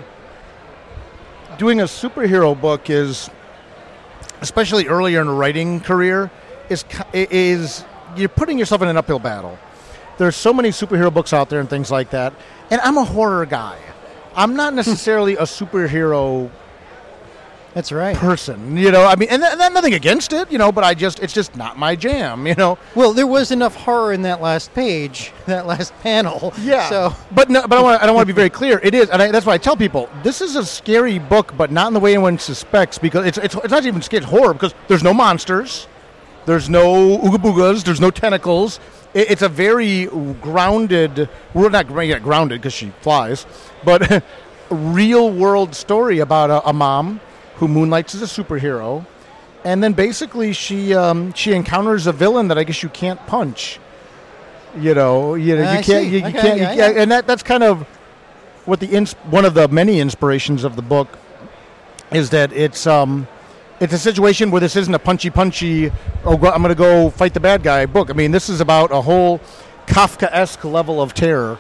doing a superhero book is, especially earlier in a writing career, is is you're putting yourself in an uphill battle. There's so many superhero books out there and things like that, and I'm a horror guy. I'm not necessarily a superhero That's right. person, you know. I mean, and, th- and nothing against it, you know, but I just, it's just not my jam, you know. Well, there was enough horror in that last page, that last panel. Yeah. So, but no, but I, wanna, I don't want to be very clear. It is, and I, that's why I tell people this is a scary book, but not in the way anyone suspects, because it's it's, it's not even scary. It's horror because there's no monsters, there's no ooga boogas, there's no tentacles. It, it's a very grounded. We're not yeah, grounded because she flies, but real world story about a, a mom who moonlights as a superhero, and then basically she um, she encounters a villain that I guess you can't punch. You know, you know, you I can't, see. you, you Okay, can't, yeah, you, yeah, yeah. and that that's kind of what the ins- one of the many inspirations of the book is that it's um it's a situation where this isn't a punchy punchy. Oh, go, I'm going to go fight the bad guy book. I mean, this is about a whole Kafka-esque level of terror.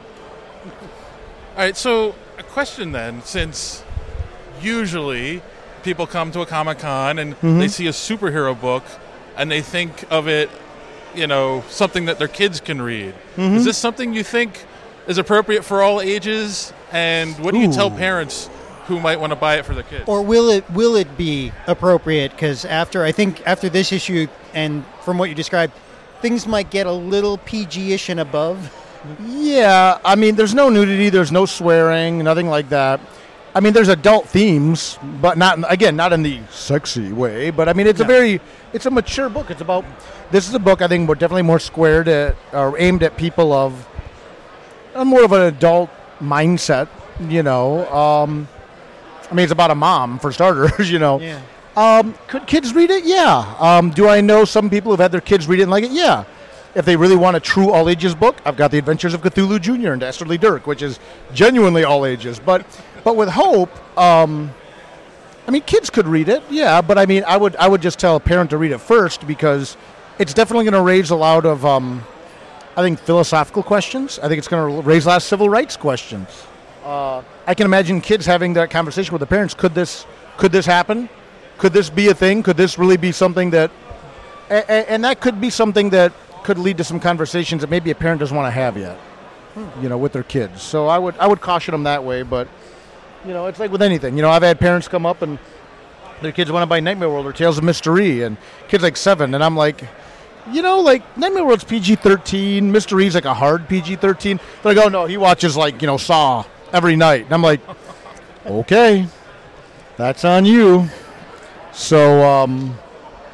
All right, so a question then, since usually people come to a Comic-Con and Mm-hmm. they see a superhero book and they think of it, you know, something that their kids can read. Mm-hmm. Is this something you think is appropriate for all ages? And what do you tell Ooh. parents who might want to buy it for their kids? or will it will it be appropriate? Because after I think after this issue and from what you described, things might get a little P G-ish and above. Yeah, I mean, there's no nudity, there's no swearing, nothing like that. I mean, there's adult themes, but not, again, not in the sexy way. But I mean, it's No. a very, it's a mature book. It's about, this is a book I think we're definitely more squared at, or aimed at people of uh, more of an adult mindset, you know. Um, I mean, it's about a mom, for starters, you know. Yeah. Um, could kids read it? Yeah. Um, do I know some people who've had their kids read it and like it? Yeah. If they really want a true all-ages book, I've got The Adventures of Cthulhu Junior and Dastardly Dirk, which is genuinely all ages. But but with Hope, um, I mean, kids could read it, yeah. But I mean, I would I would just tell a parent to read it first because it's definitely going to raise a lot of, um, I think, philosophical questions. I think it's going to raise a lot of civil rights questions. Uh, I can imagine kids having that conversation with the parents. Could this could this happen? Could this be a thing? Could this really be something that, a- a- and that could be something that could lead to some conversations that maybe a parent doesn't want to have yet, you know, with their kids. So I would I would caution them that way. But you know, it's like with anything. You know, I've had parents come up and their kids want to buy Nightmare World or Tales of Mystery, and kids like seven, and I'm like, you know, like Nightmare World's P G thirteen, Mystery's like a hard P G thirteen. They're like, oh no, he watches like, you know, Saw every night, and I'm like, okay, that's on you. So um,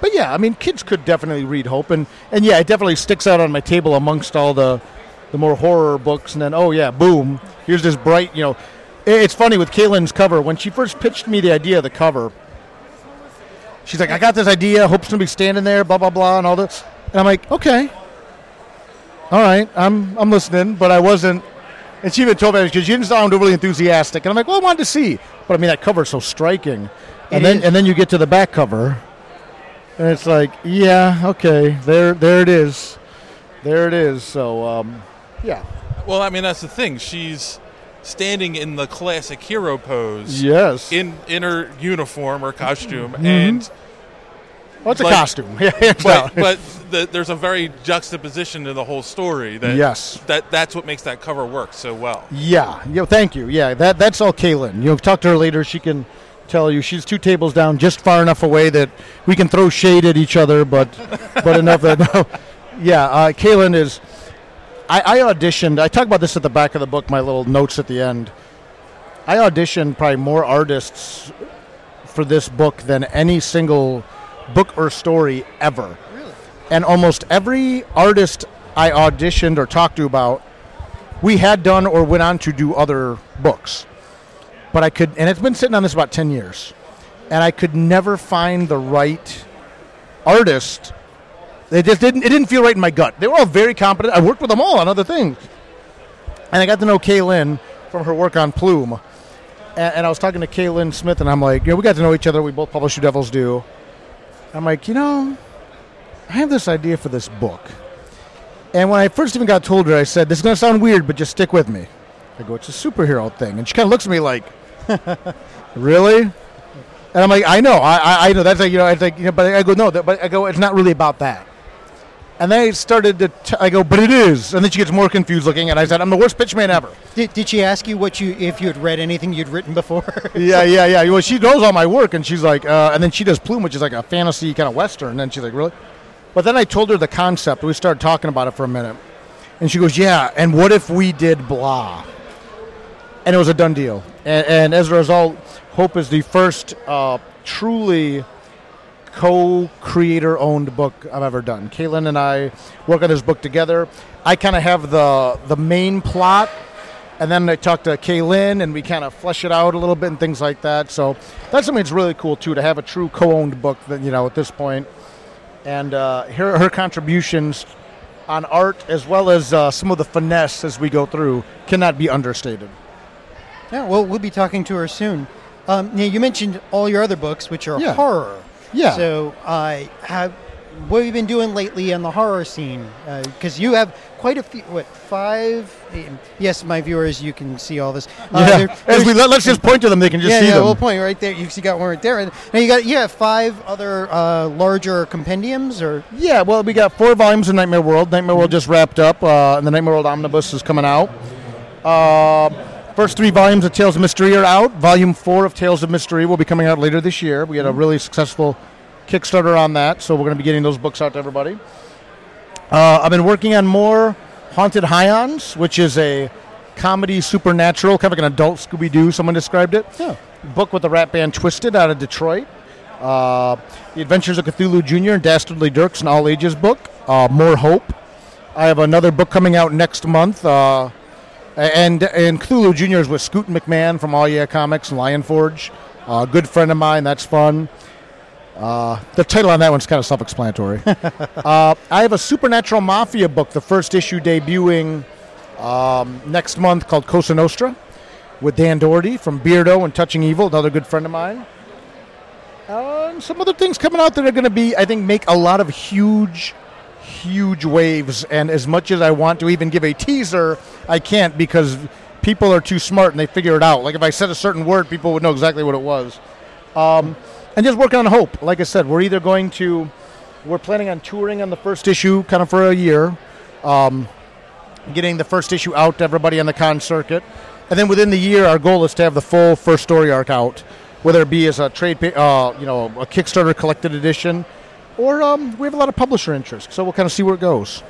but yeah, I mean, kids could definitely read Hope, and, and yeah, it definitely sticks out on my table amongst all the the more horror books. And then, oh yeah, boom, here's this bright, you know. It's funny with Kaylin's cover. When she first pitched me the idea of the cover, she's like, I got this idea, Hope's going to be standing there, blah, blah, blah, and all this. And I'm like, okay. All right, I'm I'm listening, but I wasn't. And she even told me, because you didn't sound overly enthusiastic. And I'm like, well, I wanted to see. But, I mean, that cover's so striking. And It then is. and then you get to the back cover, and it's like, yeah, okay, there there it is. There it is. So, um, yeah. Well, I mean, that's the thing. She's standing in the classic hero pose. Yes. In, in her uniform or costume. Mhm. And Well, it's a like- costume. Yeah, hands but down. but the, there's a very juxtaposition to the whole story. That, Yes. That that's what makes that cover work so well. Yeah, yeah. Thank you. Yeah, that that's all Kaylin. You know, talk to her later. She can tell you she's two tables down, just far enough away that we can throw shade at each other, but but enough that no. Yeah, uh, Kaylin is. I, I auditioned. I talk about this at the back of the book. My little notes at the end. I auditioned probably more artists for this book than any single book or story ever. Really? And almost every artist I auditioned or talked to about, we had done or went on to do other books. But I could, and it's been sitting on this about ten years, and I could never find the right artist. It just didn't, it didn't feel right in my gut. They were all very competent. I worked with them all on other things. And I got to know Kaylin from her work on Plume. And, and I was talking to Kaylin Smith, and I'm like, you know, we got to know each other. We both publish Who Devils Do. I'm like, you know, I have this idea for this book. And when I first even got told her, I said, this is going to sound weird, but just stick with me. I go, it's a superhero thing. And she kind of looks at me like, really? And I'm like, I know, I, I, I know. That's like, you know, it's like, you know, but I go, no, that, but I go, it's not really about that. And then I started to, t- I go, but it is. And then she gets more confused looking, and I said, I'm the worst pitch man ever. Did, did she ask you what you if you had read anything you'd written before? yeah, yeah, yeah. Well, she knows all my work, and she's like, uh, and then she does Plume, which is like a fantasy kind of Western. And then she's like, really? But then I told her the concept. We started talking about it for a minute. And she goes, yeah, and what if we did blah? And it was a done deal. And, and as a result, Hope is the first uh, truly co-creator-owned book I've ever done. Kaylin and I work on this book together. I kind of have the the main plot, and then I talk to Kaylin, and we kind of flesh it out a little bit and things like that. So that's something that's really cool, too, to have a true co-owned book that, you know, at this point. And uh, her, her contributions on art, as well as uh, some of the finesse as we go through, cannot be understated. Yeah, well, we'll be talking to her soon. Um, now, you mentioned all your other books, which are Yeah. horror. Yeah. So, uh, have, what have you been doing lately on the horror scene? Because you have quite a few, what, five? Yes, my viewers, you can see all this. Uh, Yeah. there- As there's- we let, let's just point to them; they can just yeah, see yeah, them. we'll point right there. You see, got one right there. And now you got, yeah, five other uh, larger compendiums, or Yeah, well, we got four volumes of Nightmare World. Nightmare World just wrapped up, uh, and the Nightmare World Omnibus is coming out. Uh, first three volumes of Tales of Mystery are out. Volume four of Tales of Mystery will be coming out later this year. We had a really successful Kickstarter on that, so we're going to be getting those books out to everybody. Uh, I've been working on more Haunted Highons, which is a comedy supernatural, kind of like an adult Scooby-Doo, someone described it. Yeah. Book with the rap band Twisted out of Detroit. Uh, the Adventures of Cthulhu Junior and Dastardly Dirks, an all-ages book. Uh, More Hope. I have another book coming out next month. Uh, and and Cthulhu Junior is with Scoot McMahon from All Yeah Comics and Lion Forge. Uh, a good friend of mine. That's fun. Uh, the title on that one's kind of self-explanatory. uh, I have a Supernatural Mafia book, the first issue debuting um, next month, called Cosa Nostra, with Dan Doherty from Beardo and Touching Evil, another good friend of mine. Uh, and some other things coming out that are going to be, I think, make a lot of huge, huge waves. And as much as I want to even give a teaser, I can't, because people are too smart and they figure it out. Like if I said a certain word, people would know exactly what it was. Um, and just working on Hope. Like I said, we're either going to, we're planning on touring on the first issue kind of for a year, um, getting the first issue out to everybody on the con circuit. And then within the year, our goal is to have the full first story arc out, whether it be as a trade, pa- uh, you know, a Kickstarter collected edition, or um, we have a lot of publisher interest. So we'll kind of see where it goes.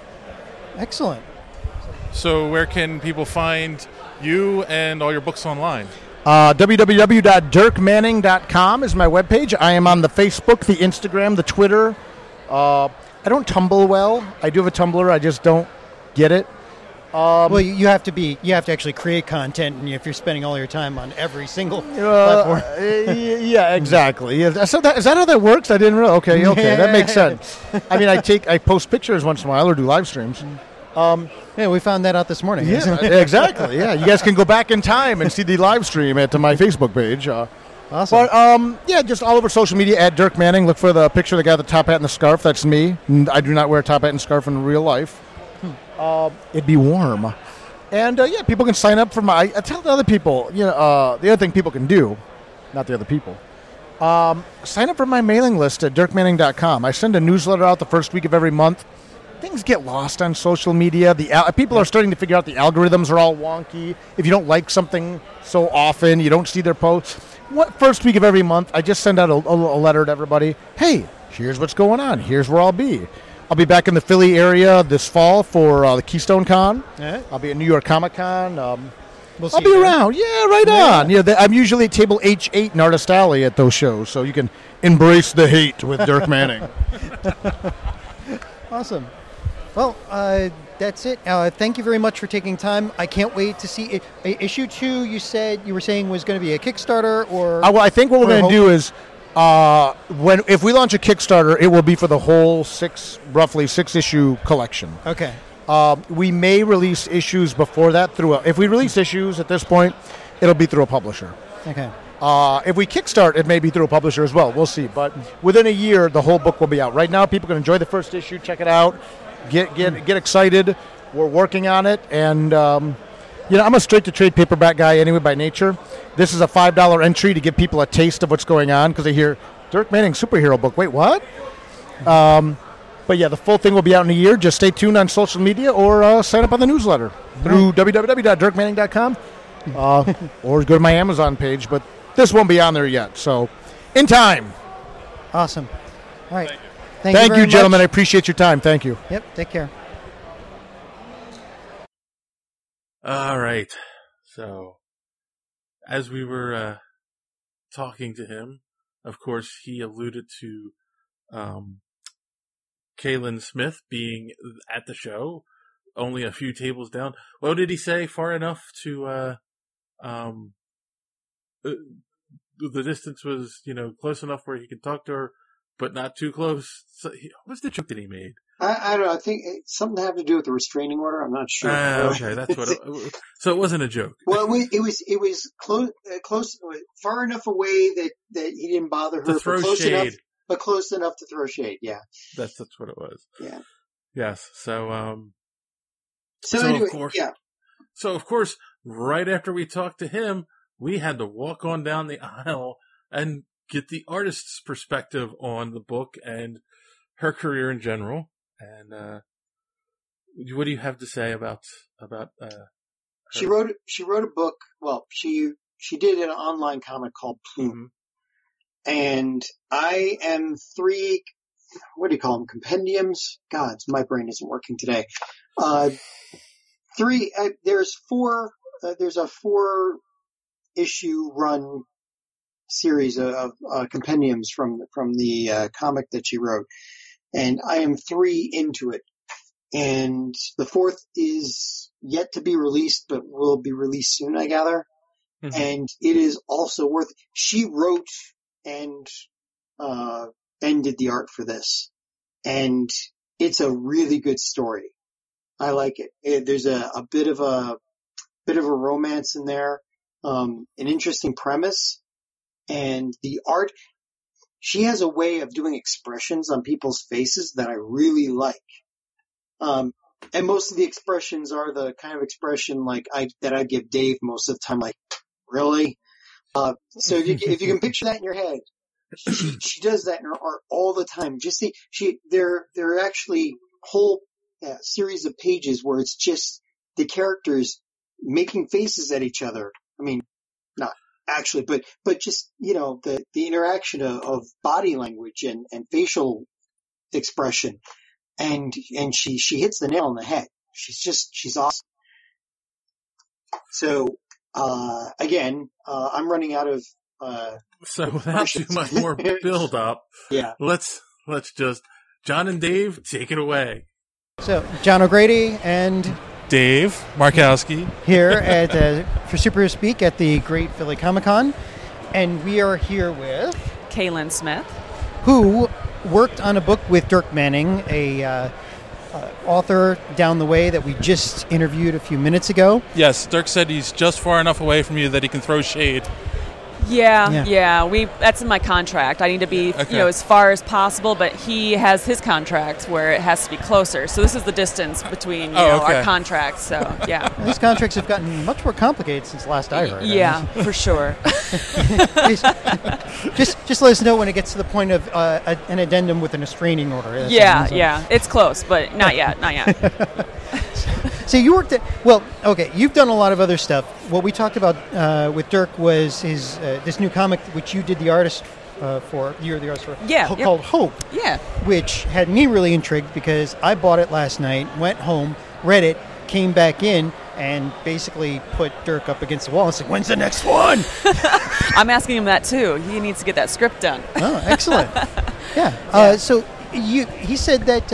excellent. So where can people find you and all your books online? Uh, w w w dot dirk manning dot com is my webpage. I am on the Facebook, the Instagram, the Twitter. Uh, I don't tumble well. I do have a Tumblr. I just don't get it. Um, well, you you have to be. You have to actually create content, and if you're spending all your time on every single uh, platform. uh, yeah, exactly. Yeah, so that, is that how that works? I didn't really. Okay, okay, that makes sense. I mean, I take, I post pictures once in a while or do live streams. Um, yeah, we found that out this morning. Yeah, exactly. Yeah, you guys can go back in time and see the live stream at my Facebook page. Uh, awesome. But um, yeah, just all over social media at Dirk Manning. Look for the picture of the guy with the top hat and the scarf. That's me. I do not wear a top hat and scarf in real life. Uh, it'd be warm. And, uh, yeah, people can sign up for my... I tell the other people, you know, uh, the other thing people can do, not the other people, um, sign up for my mailing list at dirk manning dot com. I send a newsletter out the first week of every month. Things get lost on social media. The al- People are starting to figure out the algorithms are all wonky. If you don't like something so often, you don't see their posts. What first week of every month, I just send out a, a, a letter to everybody. Hey, here's what's going on. Here's where I'll be. I'll be back in the Philly area this fall for uh, the Keystone Con. Yeah. I'll be at New York Comic Con. Um, We'll I'll see be you there. around. Yeah, right Yeah. on. Yeah, the, I'm usually at table H eight in Artist Alley at those shows, so you can embrace the hate with Dirk Manning. Awesome. Well, uh, that's it. Uh, thank you very much for taking time. I can't wait to see it. Uh, issue two. You said you were saying was going to be a Kickstarter, or Uh, well, I think what we're or going to hope- do is, uh, when if we launch a Kickstarter, it will be for the whole six, roughly six issue collection. Okay. Um, we may release issues before that through a, if we release issues at this point, it'll be through a publisher. Okay. Uh, if we kickstart, it may be through a publisher as well. We'll see. But within a year, the whole book will be out. Right now, people can enjoy the first issue, check it out, get get get excited. We're working on it, and um, you know, I'm a straight to trade paperback guy anyway by nature. This is a five dollar entry to give people a taste of what's going on because they hear Dirk Manning superhero book. Wait, what? Um, but yeah, the full thing will be out in a year. Just stay tuned on social media or uh, sign up on the newsletter through w w w dot dirk manning dot com uh, or go to my Amazon page. But this won't be on there yet, so in time. Awesome. All right. Thank, Thank, you, very gentlemen. I much. appreciate your time. Thank you. Yep. Take care. All right. So, as we were uh, talking to him, of course, he alluded to um, Kaylin Smith being at the show, only a few tables down. What did he say? Far enough to, uh, um, uh, the distance was, you know, close enough where he could talk to her, but not too close. So he, what's the joke that he made? I, I don't know. I think it's something to have to do with the restraining order. I'm not sure. Ah, okay, that's what. It, so it wasn't a joke. Well, it was it was, it was close, uh, close, far enough away that, that he didn't bother her, To but throw close shade. enough, but close enough to throw shade. Yeah. That's that's what it was. Yeah. Yes. So um. So, So, anyway, of course, yeah. So of course, right after we talked to him, we had to walk on down the aisle and get the artist's perspective on the book and her career in general. And uh, what do you have to say about about? Uh, She wrote she wrote a book. Well, she she did an online comic called Plume, and I am three. What do you call them? Compendiums. God, my brain isn't working today. Uh, three. Uh, there's four. Uh, there's a four issue run series of, of uh, compendiums from from the uh, comic that she wrote, and I am three into it. And the fourth is yet to be released, but will be released soon, I gather. Mm-hmm. And it is also worth. She wrote and uh and did the art for this, and it's a really good story. I like it. it there's a, a bit of a bit of a romance in there, um, an interesting premise, and the art. She has a way of doing expressions on people's faces that I really like. Um, and most of the expressions are the kind of expression like I, that I give Dave most of the time, like, really? Uh, so if you, if you can picture that in your head, she, she does that in her art all the time. Just see, she, there, there are actually whole uh, series of pages where it's just the characters making faces at each other. I mean, not actually, but, but just, you know, the, the interaction of, of body language and, and facial expression. And, and she, she hits the nail on the head. She's just, she's awesome. So uh, again, uh, I'm running out of. Uh, so without too much more build up, yeah, let's let's just John and Dave take it away. So John O'Grady and Dave Markowski here at uh, for Superhero Speak at the Great Philly Comic Con, and we are here with Kaylin Smith, who worked on a book with Dirk Manning, a uh, uh, author down the way that we just interviewed a few minutes ago. Yes, Dirk said he's just far enough away from you that he can throw shade. Yeah, Yeah. yeah, We that's in my contract. I need to be, Okay. you know, as far as possible. But he has his contract where it has to be closer. So this is the distance between you Oh, know okay. our contracts. So yeah, These contracts have gotten much more complicated since last I heard. yeah, for sure. just, just, just let us know when it gets to the point of uh, a, an addendum with an estraining order. That's yeah, what it is. yeah. It's close, but not yet, not yet. So you worked at, well, okay, you've done a lot of other stuff. What we talked about uh, with Dirk was his uh, this new comic, which you did the artist uh, for, you're the artist for, Yeah, ho- yep. called Hope. Yeah. Which had me really intrigued because I bought it last night, went home, read it, came back in, and basically put Dirk up against the wall and said, when's the next one? I'm asking him that too. He needs to get that script done. Oh, excellent. Yeah. Uh, so you, he said that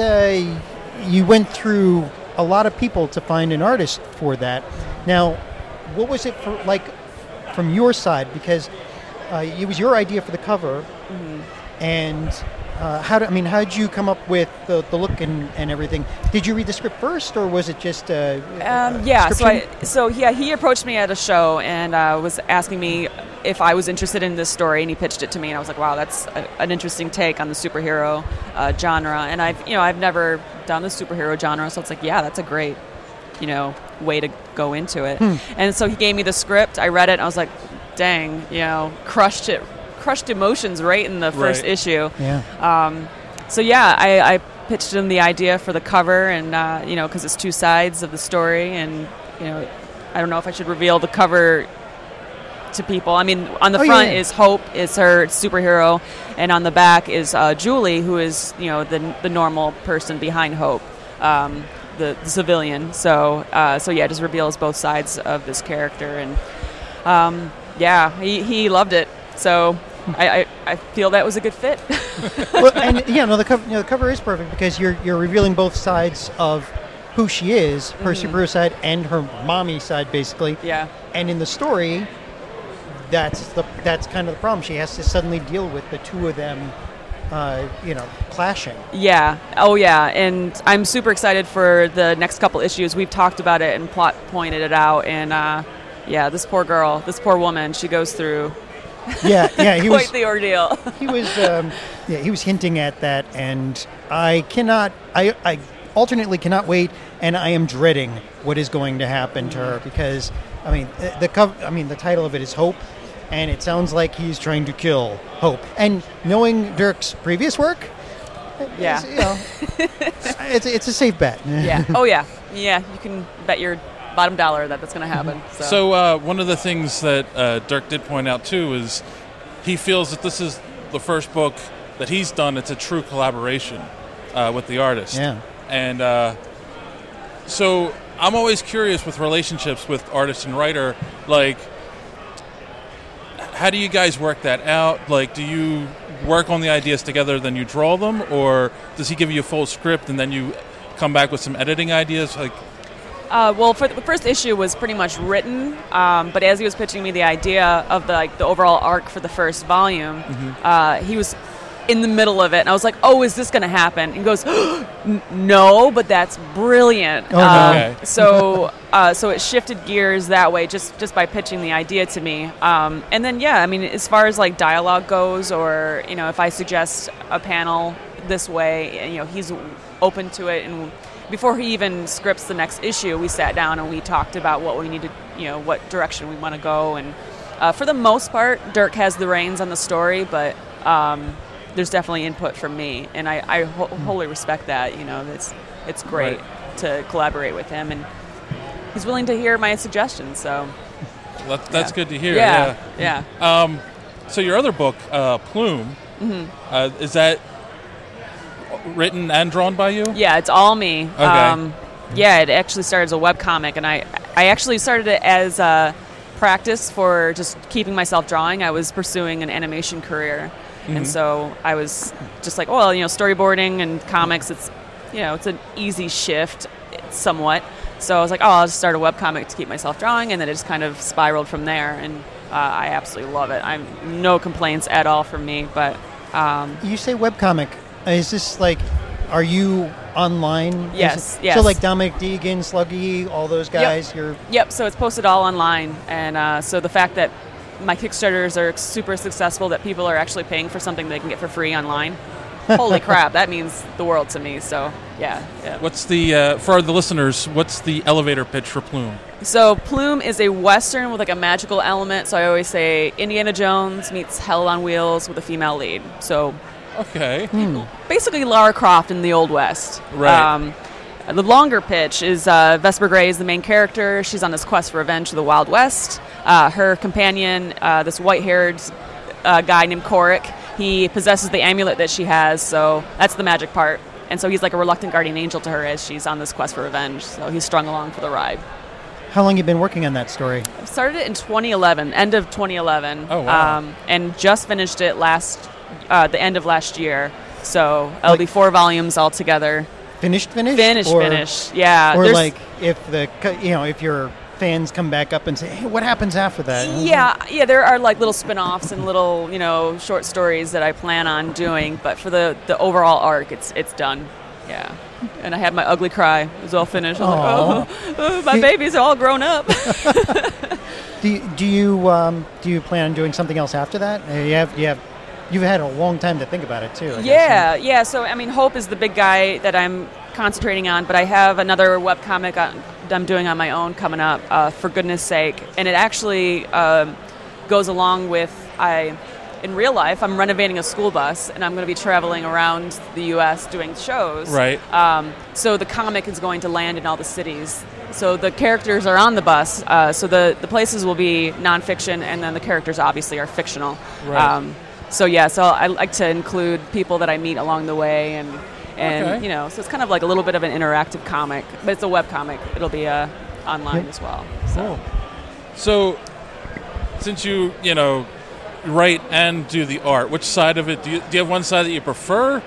uh, you went through a lot of people to find an artist for that. Now, what was it for, like from your side? Because uh, it was your idea for the cover, Mhm. and uh, how? Did, I mean, how did you come up with the, the look and, and everything? Did you read the script first, or was it just? Uh, Um, uh, yeah, so I, description? so yeah, he approached me at a show and uh, was asking me if I was interested in this story, and he pitched it to me, and I was like, wow, that's a, an interesting take on the superhero uh, genre, and I've you know I've never done the superhero genre, so it's like, yeah, that's a great you know way to go into it. Hmm. And so he gave me the script, I read it, and I was like, dang, you know, crushed it, crushed emotions right in the first Right. issue. Yeah. Um, so yeah, I, I pitched him the idea for the cover, and uh, you know, because it's two sides of the story, and you know, I don't know if I should reveal the cover to people. I mean, on the Oh, front yeah. is Hope, is her superhero, and on the back is uh, Julie, who is you know the the normal person behind Hope, um, the, the civilian. So uh, so yeah, it just reveals both sides of this character, and um, yeah, he he loved it. So. I, I, I feel that was a good fit. Well, and yeah, no, the cover, you know, the cover is perfect because you're you're revealing both sides of who she is, her Mhm. superhero side and her mommy side, basically. Yeah. And in the story, that's the that's kind of the problem. She has to suddenly deal with the two of them, uh, you know, clashing. Yeah. Oh, yeah. And I'm super excited for the next couple issues. We've talked about it and plot pointed it out. And uh, yeah, this poor girl, this poor woman, she goes through Yeah, yeah, he quite was the ordeal. he was um, yeah he was hinting at that, and I cannot I I alternately cannot wait, and I am dreading what is going to happen to her because I mean the, the cover I mean the title of it is Hope, and it sounds like he's trying to kill Hope. And knowing Dirk's previous work, Yeah. it's, you know, it's it's a safe bet. Yeah. Oh, yeah. Yeah. You can bet your bottom dollar that that's going to happen. So, So uh, one of the things that uh, Dirk did point out too is he feels that this is the first book that he's done. It's a true collaboration uh, with the artist. Yeah. And uh, so I'm always curious with relationships with artist and writer. Like, how do you guys work that out? Like, do you work on the ideas together, then you draw them, or does he give you a full script and then you come back with some editing ideas? Like. Uh, well, for the first issue was pretty much written, um, but as he was pitching me the idea of the like the overall arc for the first volume, Mhm. uh, he was in the middle of it, and I was like, "Oh, is this going to happen?" And he goes, "N- "No, but that's brilliant." Oh, no. Um, Okay. So, uh, so it shifted gears that way just just by pitching the idea to me, um, and then yeah, I mean, as far as like dialogue goes, or you know, if I suggest a panel this way, you know, he's open to it. And before he even scripts the next issue, we sat down and we talked about what we needed, you know, what direction we want to go. And uh, for the most part, Dirk has the reins on the story, but um, there's definitely input from me, and I, I ho- wholly respect that. You know, it's it's great Right. to collaborate with him, and he's willing to hear my suggestions. So That, that's Yeah. good to hear. Yeah, Yeah. Um, so your other book, uh, Plume, Mhm. uh, is that written and drawn by you? yeah, it's all me. Okay. Um, yeah, it actually started as a webcomic, and I I actually started it as a practice for just keeping myself drawing, I was pursuing an animation career. Mhm. And so I was just like, oh, well, you know, storyboarding and comics, it's, you know, it's an easy shift somewhat. So I was like, oh, I'll just start a webcomic to keep myself drawing, and then it just kind of spiraled from there. And uh, I absolutely love it. I'm no complaints at all from me. But um, You say webcomic. Is this like, are you online? Yes, Is it- yes. So like Dominic Deegan, Sluggy, all those guys, Yep. you're... Yep, so it's posted all online. And uh, so the fact that my Kickstarters are super successful, that people are actually paying for something they can get for free online, holy crap, that means the world to me. So, yeah. yeah. What's the uh, for the listeners? What's the elevator pitch for Plume? So Plume is a Western with like a magical element. So I always say Indiana Jones meets Hell on Wheels with a female lead. So okay, basically Lara Croft in the Old West. Right. Um, the longer pitch is uh, Vesper Grey is the main character. She's on this quest for revenge to the Wild West. Uh, her companion, uh, this white-haired uh, guy named Korik, he possesses the amulet that she has. So that's the magic part. And so he's like a reluctant guardian angel to her as she's on this quest for revenge. So he's strung along for the ride. How long you been working on that story? I started it in twenty eleven, end of twenty eleven. Oh, wow. Um, and just finished it last, uh, the end of last year. So it'll Like- be four volumes altogether. Finished, finished? Finished, Or- finished. Yeah. Or there's- like if the, co- you know, if your fans come back up and say, hey, what happens after that? Yeah, yeah, there are like little spin-offs and little, you know, short stories that I plan on doing, but for the, the overall arc, it's it's done. Yeah. And I had my ugly cry. It was all finished. I was like, oh, oh, my babies are all grown up. Do you, do you um, do you plan on doing something else after that? Uh, You have you have you've had a long time to think about it too. I guess. Yeah, yeah. So, I mean, Hope is the big guy that I'm concentrating on, but I have another webcomic on- I'm doing on my own coming up, uh, for goodness sake. And it actually um, goes along with, I, in real life, I'm renovating a school bus, and I'm going to be traveling around the U S doing shows. Right. Um, so the comic is going to land in all the cities. So the characters are on the bus. Uh, so the, the places will be nonfiction, and then the characters obviously are fictional. Right. Um, so yeah, so I like to include people that I meet along the way, and and Okay. you know, so it's kind of like a little bit of an interactive comic, but it's a web comic. It'll be uh, online Yep. as well. So. So, since you you know write and do the art, which side of it do you do you have one side that you prefer?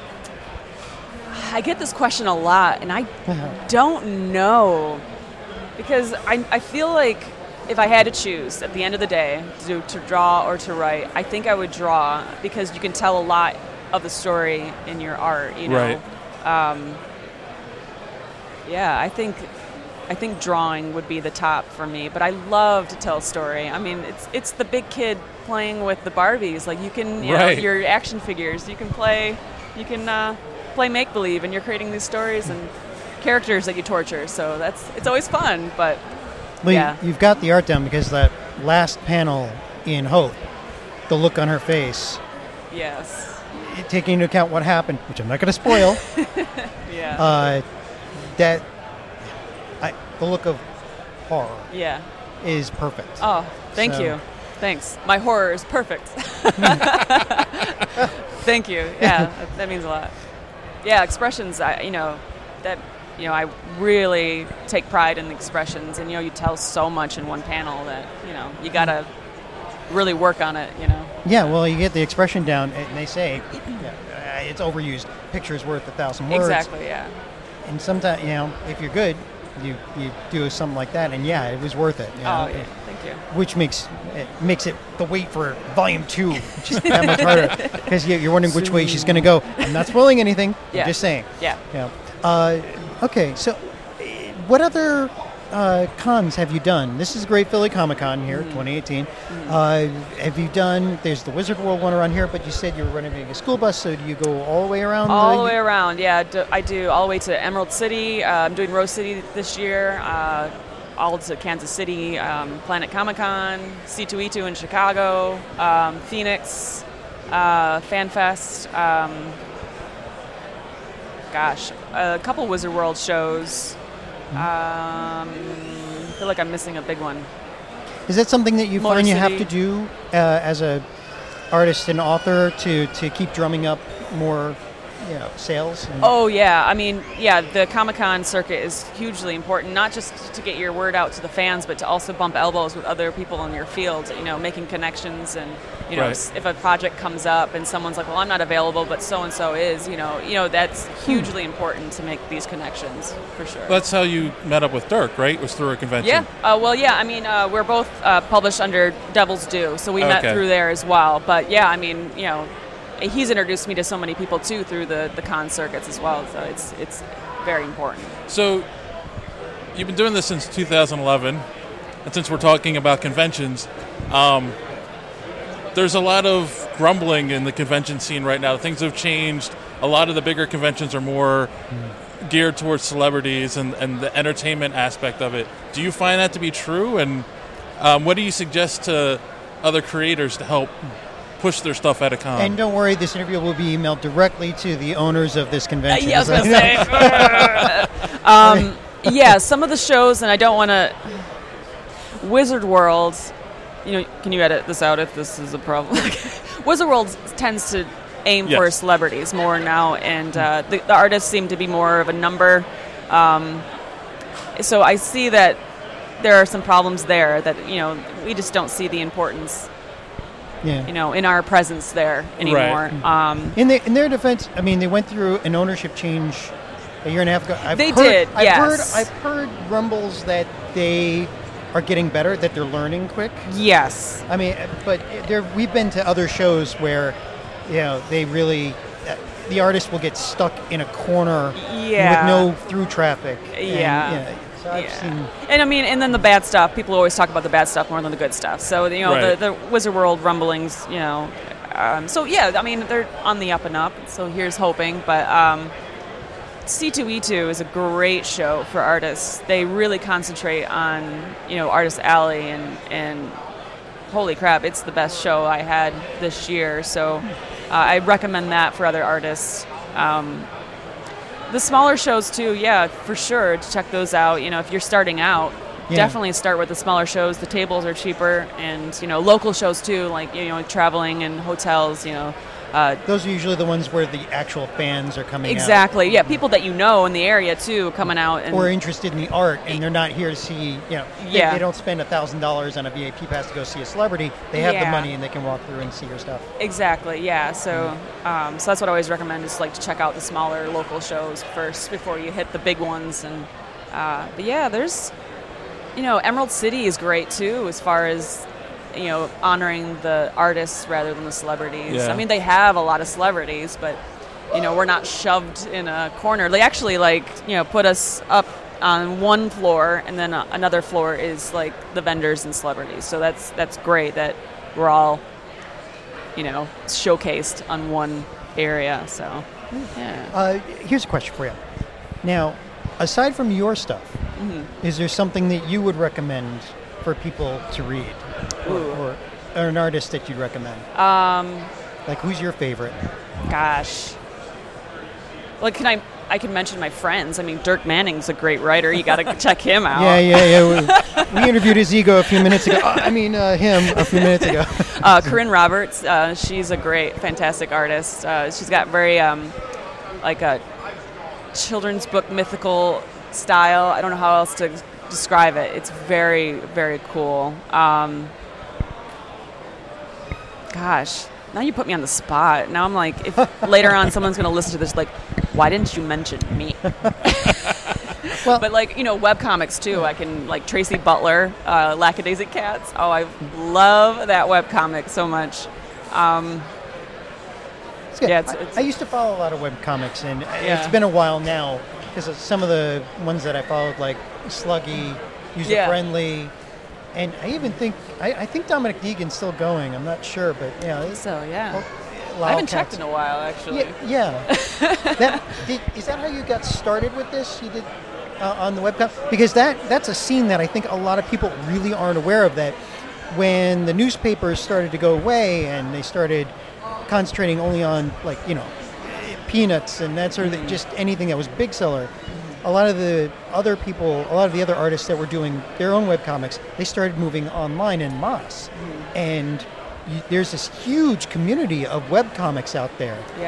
I get this question a lot, and I don't know, because I, I feel like if I had to choose at the end of the day to, to draw or to write, I think I would draw, because you can tell a lot of the story in your art, you know. Right. Um, yeah, I think I think drawing would be the top for me, but I love to tell a story. I mean, it's it's the big kid playing with the Barbies. Like, you can, you Right. know, your action figures, you can play, you can uh, play make believe, and you're creating these stories and characters that you torture. So that's it's always fun, but Well, you- yeah. you've got the art down because that last panel in Hope, the look on her face, Yes. taking into account what happened, which I'm not going to spoil. Yeah. Uh, that I, the look of horror Yeah. is perfect. Oh, thank So- you. Thanks. My horror is perfect. Thank you. Yeah, that, that means a lot. Yeah, expressions, I, you know, that, you know, I really take pride in the expressions, and, you know, you tell so much in one panel that, you know, you got to really work on it, you know. Yeah, well, you get the expression down, and they say yeah, uh, it's overused. Picture's worth a thousand words. Exactly, yeah. And sometimes, you know, if you're good, you you do something like that, and yeah, it was worth it. You know? Oh, yeah. Thank you. Which makes it makes it the wait for volume two just that much harder, because you're wondering which way she's going to go. I'm not spoiling anything. Yeah. I'm just saying. Yeah. Yeah. Uh, okay, so uh, what other uh, cons have you done? This is Great Philly Comic Con here, Mm. twenty eighteen. Uh, have you done? There's the Wizard World one around here, but you said you were renovating a school bus, so do you go all the way around? All the way around, yeah. do- I do all the way to Emerald City. Uh, I'm doing Rose City this year. Uh, all to Kansas City, um, Planet Comic Con, C two E two in Chicago, um, Phoenix, uh, FanFest. Um, gosh, a couple Wizard World shows. Um, I feel like I'm missing a big one. Is that something that you Motor find you have City. to do uh, as a artist and author to, to keep drumming up more you know, sales? And Oh yeah, I mean, yeah, the Comic-Con circuit is hugely important, not just to get your word out to the fans, but to also bump elbows with other people in your field, you know, making connections and, you know, Right. if a project comes up and someone's like, well, I'm not available, but so-and-so is, you know, you know, that's hugely important to make these connections, for sure. That's how you met up with Dirk, right? It was through a convention. Yeah, uh, well, yeah, I mean, uh, we're both uh, published under Devil's Due, so we met Okay. through there as well. But yeah, I mean, you know, he's introduced me to so many people too through the, the con circuits as well, so it's it's very important. So, you've been doing this since two thousand eleven, and since we're talking about conventions, um, there's a lot of grumbling in the convention scene right now. Things have changed. A lot of the bigger conventions are more geared towards celebrities and, and the entertainment aspect of it. Do you find that to be true? And um, what do you suggest to other creators to help push their stuff at a con? And don't worry, this interview will be emailed directly to the owners of this convention. Uh, yeah, I was gonna say. um, yeah, some of the shows, and I don't want to. Wizard World, you know, can you edit this out if this is a problem? Wizard World tends to aim for Yes. celebrities more now, and uh, the, the artists seem to be more of a number. Um, so I see that there are some problems there that, you know, we just don't see the importance. Yeah. You know, in our presence there anymore. Right. Um, in, the, in their defense, I mean, they went through an ownership change a year and a half ago. I've They heard, did, I've yes. Heard, I've heard rumbles that they are getting better, that they're learning quick. Yes. I mean, but there we've been to other shows where, you know, they really, uh, the artist will get stuck in a corner Yeah. with no through traffic. And, Yeah. you know, so I've seen. And I mean, and then the bad stuff. People always talk about the bad stuff more than the good stuff. So you know, Right. the, the Wizard World rumblings. You know, um, so yeah, I mean, they're on the up and up. So here's hoping. But um, C two E two is a great show for artists. They really concentrate on, you know, Artist Alley and and holy crap, it's the best show I had this year. So uh, I recommend that for other artists. Um, The smaller shows too, yeah, for sure. To check those out. You know, if you're starting out, Yeah. definitely start with the smaller shows. The tables are cheaper, and you know, local shows too, like you know, traveling and hotels. You know, uh, Those are usually the ones where the actual fans are coming out. exactly. Yeah, people that you know in the area too, coming out and Or are interested in the art, and they're not here to see, you know, they, Yeah. they don't spend one thousand dollars on a V I P pass to go see a celebrity. They have the Yeah. money, and they can walk through and see your stuff. Exactly, yeah. So, um, so that's what I always recommend is like to check out the smaller local shows first before you hit the big ones. And uh, but yeah, there's, you know, Emerald City is great too as far as, you know, honoring the artists rather than the celebrities. Yeah. I mean, they have a lot of celebrities, but you know, we're not shoved in a corner. They actually like, you know, put us up on one floor, and then uh, another floor is like the vendors and celebrities. So that's that's great that we're all, you know, showcased on one area. So yeah. Uh, here's a question for you. Now, aside from your stuff, Mhm. is there something that you would recommend for people to read? Or, Ooh. or, or an artist that you'd recommend? Um, Like, who's your favorite? Gosh. Well, can I? I can mention my friends. I mean, Dirk Manning's a great writer. You got to check him out. Yeah, yeah, yeah. We, we interviewed his ego a few minutes ago. Uh, I mean, uh, him a few minutes ago. uh, Corinne Roberts. Uh, she's a great, fantastic artist. Uh, she's got very um, like a children's book mythical style. I don't know how else to describe it. It's very, very cool. Um, gosh. Now you put me on the spot. Now I'm like, if later on someone's going to listen to this, like, why didn't you mention me? Well, but like, you know, webcomics too. I can, like, Tracy Butler, uh, Lackadaisic Cats. Oh, I love that webcomic so much. Um, It's good. yeah, it's, I- it's, I, used to follow a lot of web comics, and Yeah. it's been a while now because some of the ones that I followed, like Sluggy, User Friendly, and I even think I, I think Dominic Deegan's still going. I'm not sure, but yeah, it's, so yeah. Lyle I haven't Katz. checked in a while, actually. Yeah, yeah. that, did, is that how you got started with this? You did uh, on the webcam? Because that that's a scene that I think a lot of people really aren't aware of. That when the newspapers started to go away and they started concentrating only on, like, you know, Peanuts and that sort of thing, just anything that was big seller. A lot of the other people, a lot of the other artists that were doing their own webcomics, they started moving online en masse. And you, there's this huge community of webcomics out there. Yeah.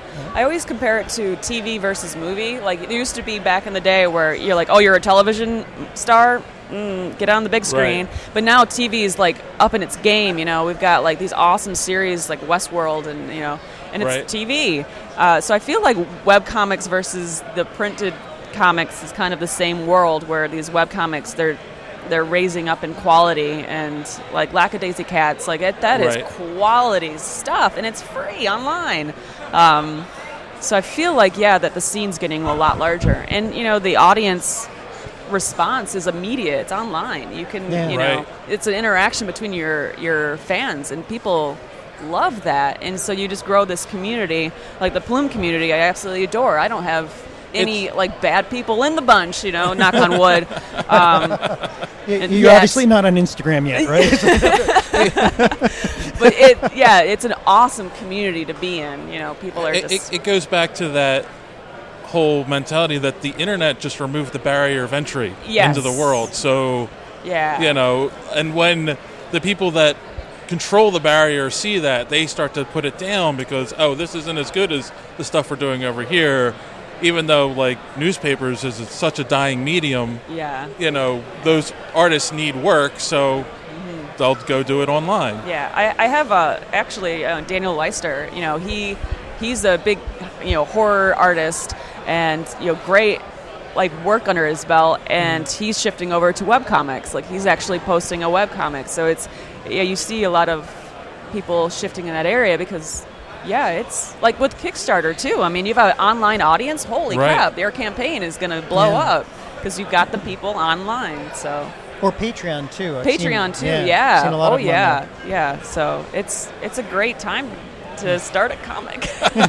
I always compare it to T V versus movie. Like, it used to be back in the day where you're like, oh, you're a television star? Mm, get on the big screen. Right. But now T V is, like, up in its game, you know. We've got, like, these awesome series like Westworld and, you know, and it's Right. T V. Uh, so I feel like webcomics versus the printed comics is kind of the same world, where these webcomics, they're they're raising up in quality, and like Lackadaisy Cats, like it, that Right. is quality stuff, and it's free online. Um, so I feel like, yeah, that the scene's getting a lot larger, and you know, the audience response is immediate. It's online. You can, Yeah. you know, Right. it's an interaction between your your fans, and people love that, and so you just grow this community. Like the Plume community, I absolutely adore. I don't have any like bad people in the bunch, you know, knock on wood. Um, You- and You're yes. obviously not on Instagram yet, right? but it, yeah, it's an awesome community to be in. You know, people are It, just it, it goes back to that whole mentality that the internet just removed the barrier of entry Yes. into the world. So, yeah, you know, and when the people that control the barrier see that, they start to put it down because, oh, this isn't as good as the stuff we're doing over here. Even though, like, newspapers is such a dying medium, yeah, you know, those artists need work, so they'll go do it online. yeah. I, I have uh, actually uh, Daniel Leister. You know, he he's a big, you know, horror artist, and you know, great like work under his belt, and he's shifting over to webcomics. Like, he's actually posting a webcomic. So it's, yeah, you see a lot of people shifting in that area because, yeah, it's like with Kickstarter too. I mean, you have an online audience. Holy Right. crap, their campaign is going to blow Yeah. up because you've got the people online. So Or Patreon too. I've Patreon seen- too, I've yeah. seen a lot oh of them on yeah, yeah. So it's it's a great time to start a comic.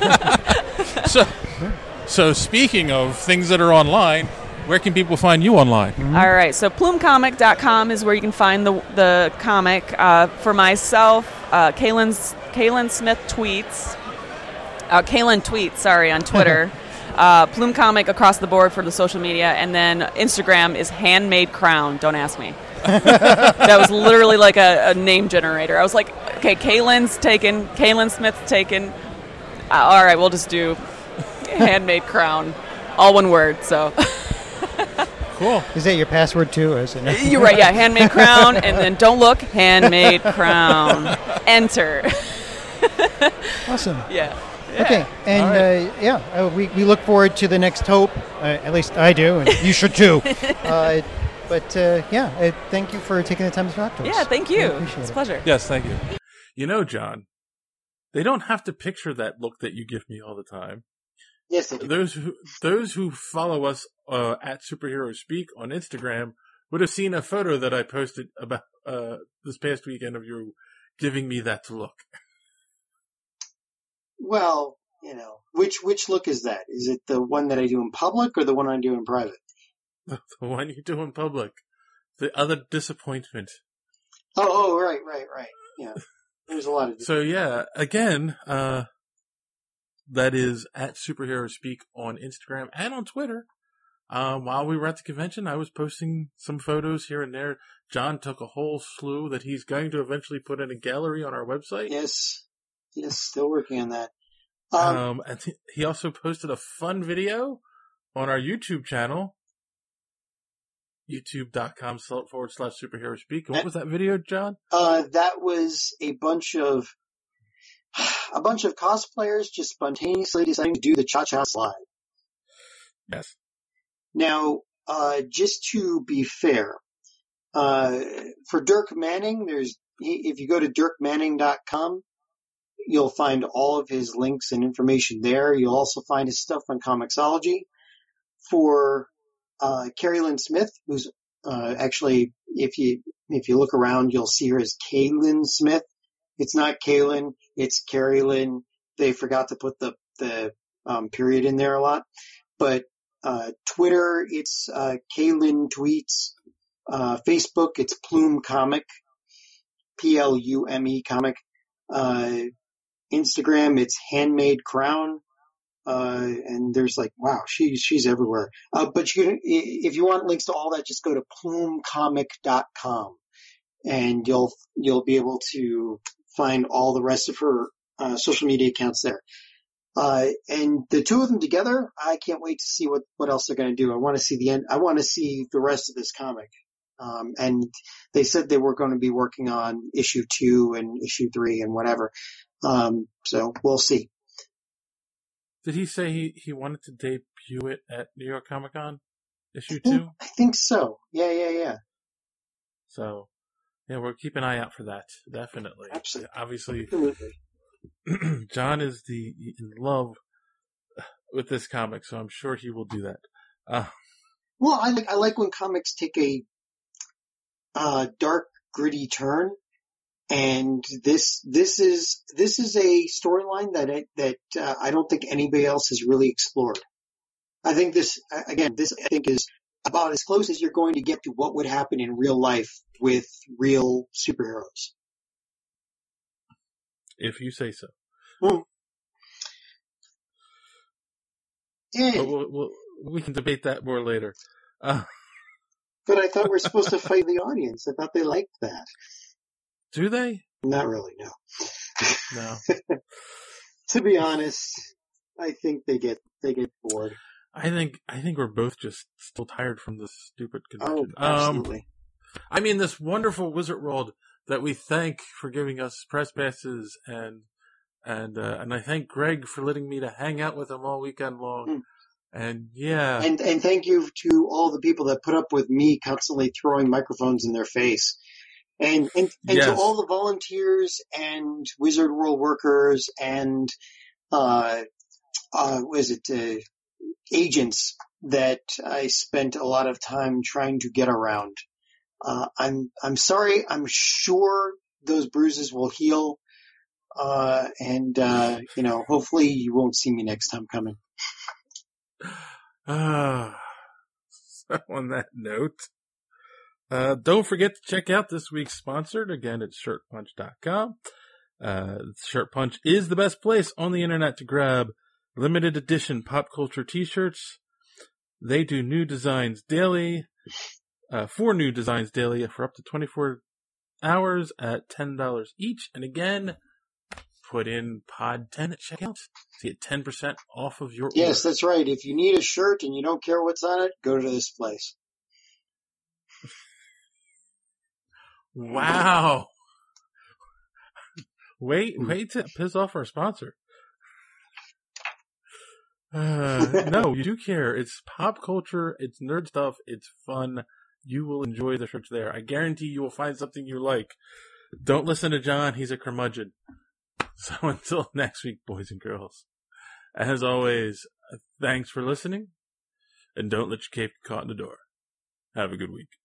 So, so speaking of things that are online, where can people find you online? All right, so plume comic dot com is where you can find the the comic. Uh, for myself, uh, Kaylin's Kaylin Smith tweets. Uh, Kaylin tweets, sorry, on Twitter. uh, Plume Comic across the board for the social media, and then Instagram is Handmade Crown. Don't ask me. That was literally like a, a name generator. I was like, okay, Kaylin's taken, Kaylin Smith's taken. Uh, all right, we'll just do Handmade Crown, all one word. So. Cool. Is that your password too? Or is it You're right, yeah. Handmade Crown, and then don't look. Handmade Crown. Enter. Awesome. Yeah. Okay, and uh, yeah, uh, we, we look forward to the next Hope. Uh, at least I do, and you should too. Uh, but uh, yeah, uh, thank you for taking the time to talk to us. Yeah, thank I you. appreciate It's a it. pleasure. Yes, thank you. You know, John, they don't have to picture that look that you give me all the time. Yes, they do. Those who those who follow us uh, at Superhero Speak on Instagram would have seen a photo that I posted about uh, this past weekend of you giving me that look. Well, you know, which which look is that? Is it the one that I do in public or the one I do in private? The one you do in public. The other disappointment. Oh, oh, right, right, right. Yeah, there's a lot of. So yeah, again, uh, that is at Superhero Speak on Instagram and on Twitter. Um, while we were at the convention, I was posting some photos here and there. John took a whole slew that he's going to eventually put in a gallery on our website. Yes, yes, still working on that. Um, Um, and th- he also posted a fun video on our YouTube channel, youtube.com forward slash superhero speak. And what was that video, John? Uh, that was a bunch of a bunch of cosplayers just spontaneously deciding to do the cha-cha slide. Yes. Now, uh, just to be fair, uh, for Dirk Manning, there's if you go to dirk manning dot com, you'll find all of his links and information there. You'll also find his stuff on Comixology. For uh, Carrie Lynn Smith, who's uh, actually, if you if you look around, you'll see her as Kaylin Smith. It's not Kaylin, it's Carrie Lynn. They forgot to put the the um, period in there a lot. But uh, Twitter, it's uh, Kaylin Tweets. Uh, Facebook, it's Plume Comic, P L U M E Comic. Uh, Instagram, it's Handmade Crown. Uh, and there's like, wow, she's, she's everywhere. Uh, but you can, if you want links to all that, just go to plume comic dot com and you'll, you'll be able to find all the rest of her, uh, social media accounts there. Uh, and the two of them together, I can't wait to see what, what else they're going to do. I want to see the end. I want to see the rest of this comic. Um, and they said they were going to be working on issue two and issue three and whatever. Um, so we'll see. Did he say he, he wanted to debut it at New York Comic Con? Issue I think, two? I think so. Yeah, yeah, yeah. So, yeah, we'll keep an eye out for that. Definitely. Absolutely. Obviously, Absolutely. John is the in love with this comic, so I'm sure he will do that. Uh, Well, I like I like when comics take a uh, dark, gritty turn, and this this is this is a storyline that I, that uh, I don't think anybody else has really explored. I think this again, this I think is about as close as you're going to get to what would happen in real life with real superheroes. if you say so. Hmm. Yeah. But we'll, we'll, we can debate that more later. Uh, But I thought we were supposed to fight the audience. I thought they liked that. Do they? Not really, no. No. To be honest, I think they get they get bored. I think I think we're both just still tired from this stupid convention. Oh, absolutely. Um, I mean, this wonderful Wizard World that we thank for giving us press passes, and and uh, and I thank Greg for letting me to hang out with him all weekend long. Mm. And yeah, And and thank you to all the people that put up with me constantly throwing microphones in their face. And and, and Yes. to all the volunteers and Wizard World workers and uh uh what is it uh, agents that I spent a lot of time trying to get around. Uh I'm I'm sorry, I'm sure those bruises will heal. Uh and uh you know, hopefully you won't see me next time coming. Ah, so on that note, uh, don't forget to check out this week's sponsor. Again, it's shirt punch dot com. Uh, Shirt Punch is the best place on the internet to grab limited edition pop culture t-shirts. They do new designs daily, uh, four new designs daily for up to twenty-four hours at ten dollars each. And again, put in pod ten at checkout to get ten percent off of your Yes, order. that's right. If you need a shirt and you don't care what's on it, go to this place. Wow. Wait, wait to piss off our sponsor. Uh, no, you do care. It's pop culture. It's nerd stuff. It's fun. You will enjoy the shirts there. I guarantee you will find something you like. Don't listen to John. He's a curmudgeon. So until next week, boys and girls, as always, thanks for listening, and don't let your cape get caught in the door. Have a good week.